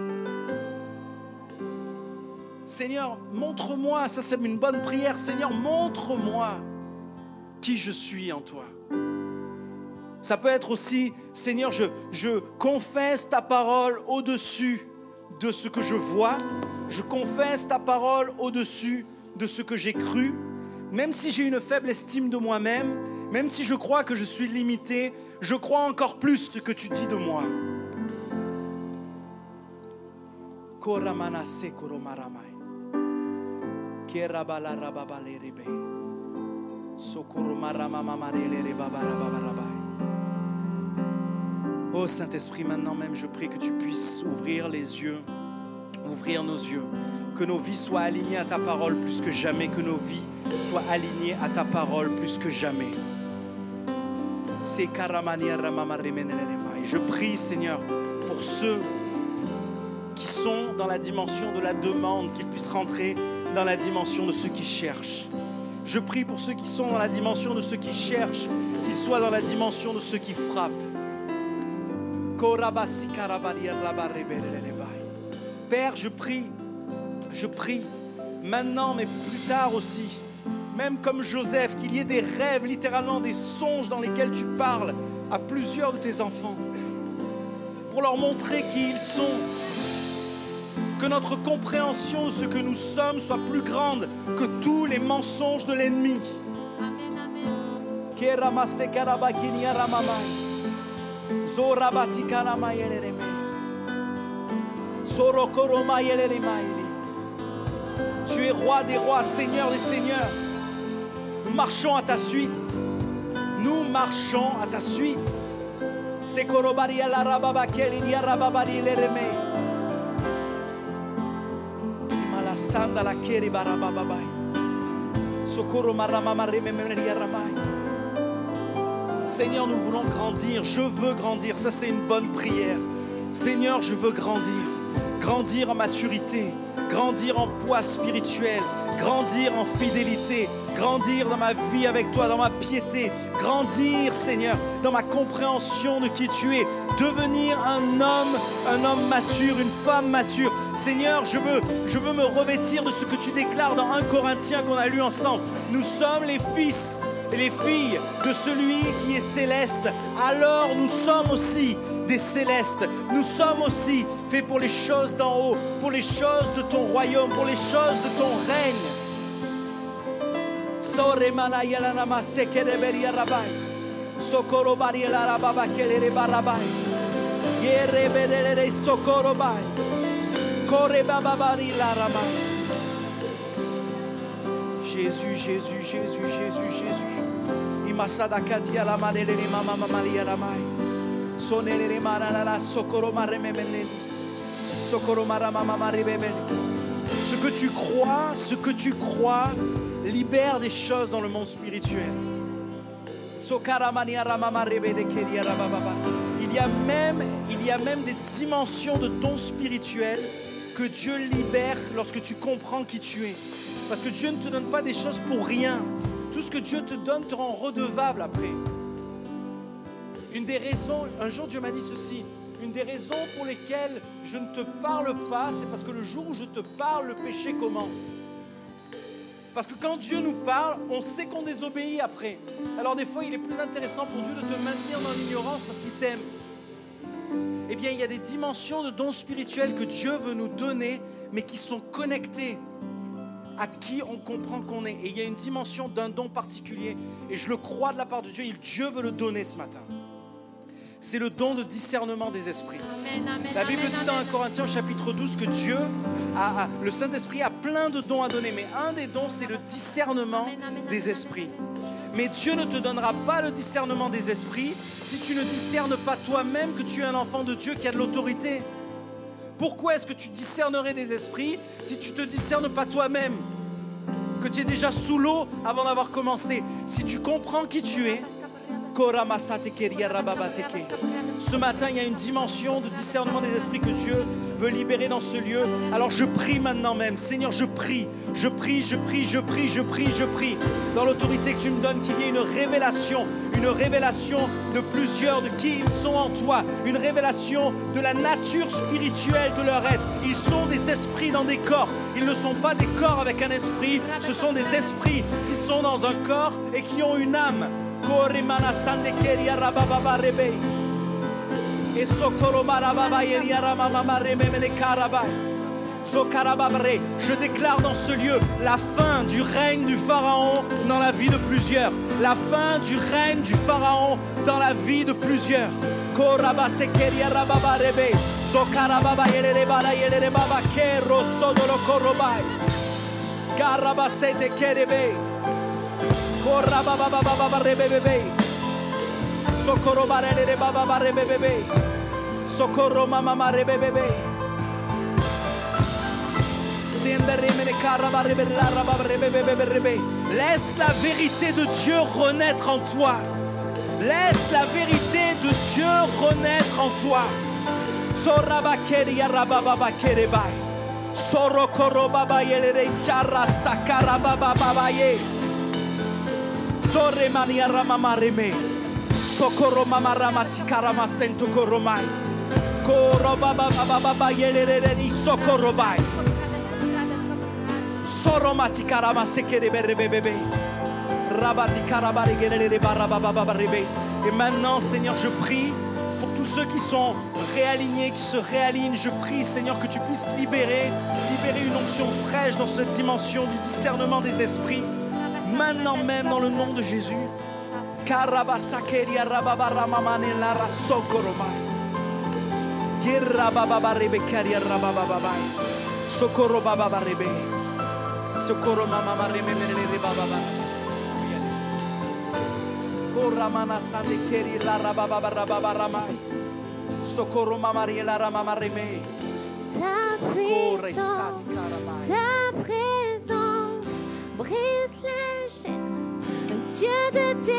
Seigneur, montre-moi, ça c'est une bonne prière, Seigneur, montre-moi qui je suis en toi. Ça peut être aussi, Seigneur, je, je confesse ta parole au-dessus de ce que je vois, je confesse ta parole au-dessus de ce que j'ai cru, même si j'ai une faible estime de moi-même, même si je crois que je suis limité, je crois encore plus ce que tu dis de moi. Oh Saint-Esprit, maintenant même, je prie que tu puisses ouvrir les yeux, ouvrir nos yeux, que nos vies soient alignées à ta parole plus que jamais, que nos vies soient alignées à ta parole plus que jamais. Je prie, Seigneur, pour ceux qui sont dans la dimension de la demande, qu'ils puissent rentrer dans la dimension de ceux qui cherchent. Je prie pour ceux qui sont dans la dimension de ceux qui cherchent, qu'ils soient dans la dimension de ceux qui frappent. Père, je prie, je prie, maintenant, mais plus tard aussi, même comme Joseph, qu'il y ait des rêves, littéralement des songes dans lesquels tu parles à plusieurs de tes enfants, pour leur montrer qui ils sont, que notre compréhension de ce que nous sommes soit plus grande que tous les mensonges de l'ennemi. Amen, amen. Tu es roi des rois, Seigneur des seigneurs. Nous marchons à ta suite. Nous marchons à ta suite. Seigneur, nous voulons grandir. Je veux grandir. Ça, c'est une bonne prière. Seigneur, je veux grandir. Grandir en maturité. Grandir en poids spirituel. Grandir en fidélité. Grandir dans ma vie avec toi, dans ma piété. Grandir, Seigneur, dans ma compréhension de qui tu es. Devenir un homme, un homme mature, une femme mature. Seigneur, je veux, je veux me revêtir de ce que tu déclares dans un Corinthiens qu'on a lu ensemble. Nous sommes les fils et les filles de celui qui est céleste. Alors nous sommes aussi des célestes. Nous sommes aussi faits pour les choses d'en haut, pour les choses de ton royaume, pour les choses de ton règne. Jésus, Jésus, Jésus, Jésus, Jésus. Imasada katia la manele mama mamalia la mai. Sonele marana la sokoro marememene. Sokoro marama mama rebebele. Ce que tu crois, ce que tu crois libère des choses dans le monde spirituel. Sokaramania ramama rebede keria rababa. Il y a même il y a même des dimensions de dons spirituels que Dieu libère lorsque tu comprends qui tu es. Parce que Dieu ne te donne pas des choses pour rien. Tout ce que Dieu te donne te rend redevable après. Une des raisons, un jour Dieu m'a dit ceci, une des raisons pour lesquelles je ne te parle pas, c'est parce que le jour où je te parle, le péché commence. Parce que quand Dieu nous parle, on sait qu'on désobéit après. Alors des fois, il est plus intéressant pour Dieu de te maintenir dans l'ignorance parce qu'il t'aime. Eh bien, il y a des dimensions de dons spirituels que Dieu veut nous donner, mais qui sont connectées à qui on comprend qu'on est. Et il y a une dimension d'un don particulier, et je le crois de la part de Dieu, Dieu veut le donner ce matin. C'est le don de discernement des esprits. Amen, amen, la Bible amen, dit dans amen. un Corinthiens chapitre douze que Dieu, a, a, le Saint-Esprit a plein de dons à donner, mais un des dons c'est le discernement Amen, amen, des amen, esprits. amen. Mais Dieu ne te donnera pas le discernement des esprits si tu ne discernes pas toi-même que tu es un enfant de Dieu qui a de l'autorité. Pourquoi est-ce que tu discernerais des esprits si tu ne te discernes pas toi-même? Que tu es déjà sous l'eau avant d'avoir commencé. Si tu comprends qui tu es, ce matin, il y a une dimension de discernement des esprits que Dieu veut libérer dans ce lieu. Alors je prie maintenant même. Seigneur, je prie, je prie, je prie, je prie, je prie, je prie. Dans l'autorité que tu me donnes, qu'il y ait une révélation, une révélation de plusieurs de qui ils sont en toi. Une révélation de la nature spirituelle de leur être. Ils sont des esprits dans des corps. Ils ne sont pas des corps avec un esprit. Ce sont des esprits qui sont dans un corps et qui ont une âme. Je déclare dans ce lieu la fin du règne du Pharaon dans la vie de plusieurs. La fin du règne du Pharaon dans la vie de plusieurs. Socorro barele baba bare bebe. Socorro mama mare bebe. Laisse la vérité de Dieu renaître en toi. Laisse la vérité de Dieu renaître en toi. Sorabakeri yarabababakere bai. Sorokoro baba yelere jara sakara baba baba ye. Sore mania ramama reme. Sokoro mama ramati karama sento koromai. Koro baba baba baba yelere ni sokoro bai. Soromati karama sekere berebe bebe. Rabati karabari gelere baraba baba rebe. Et maintenant, Seigneur, je prie pour tous ceux qui sont réalignés, qui se réalignent. Je prie, Seigneur, que tu puisses libérer, libérer une onction fraîche dans cette dimension du discernement des esprits. Maintenant même, dans le nom de Jésus. Karabasakeri arababaramamane lara sokoromai. Gerabababarebe kari arabababai. Sokorobababarebe. Sokoromamamareme menere bababa. Koramana sande keri la rababa rababa rama. Sokoro mamari la rama reme. Ta présence, ta présence brise les chaînes. Dieu de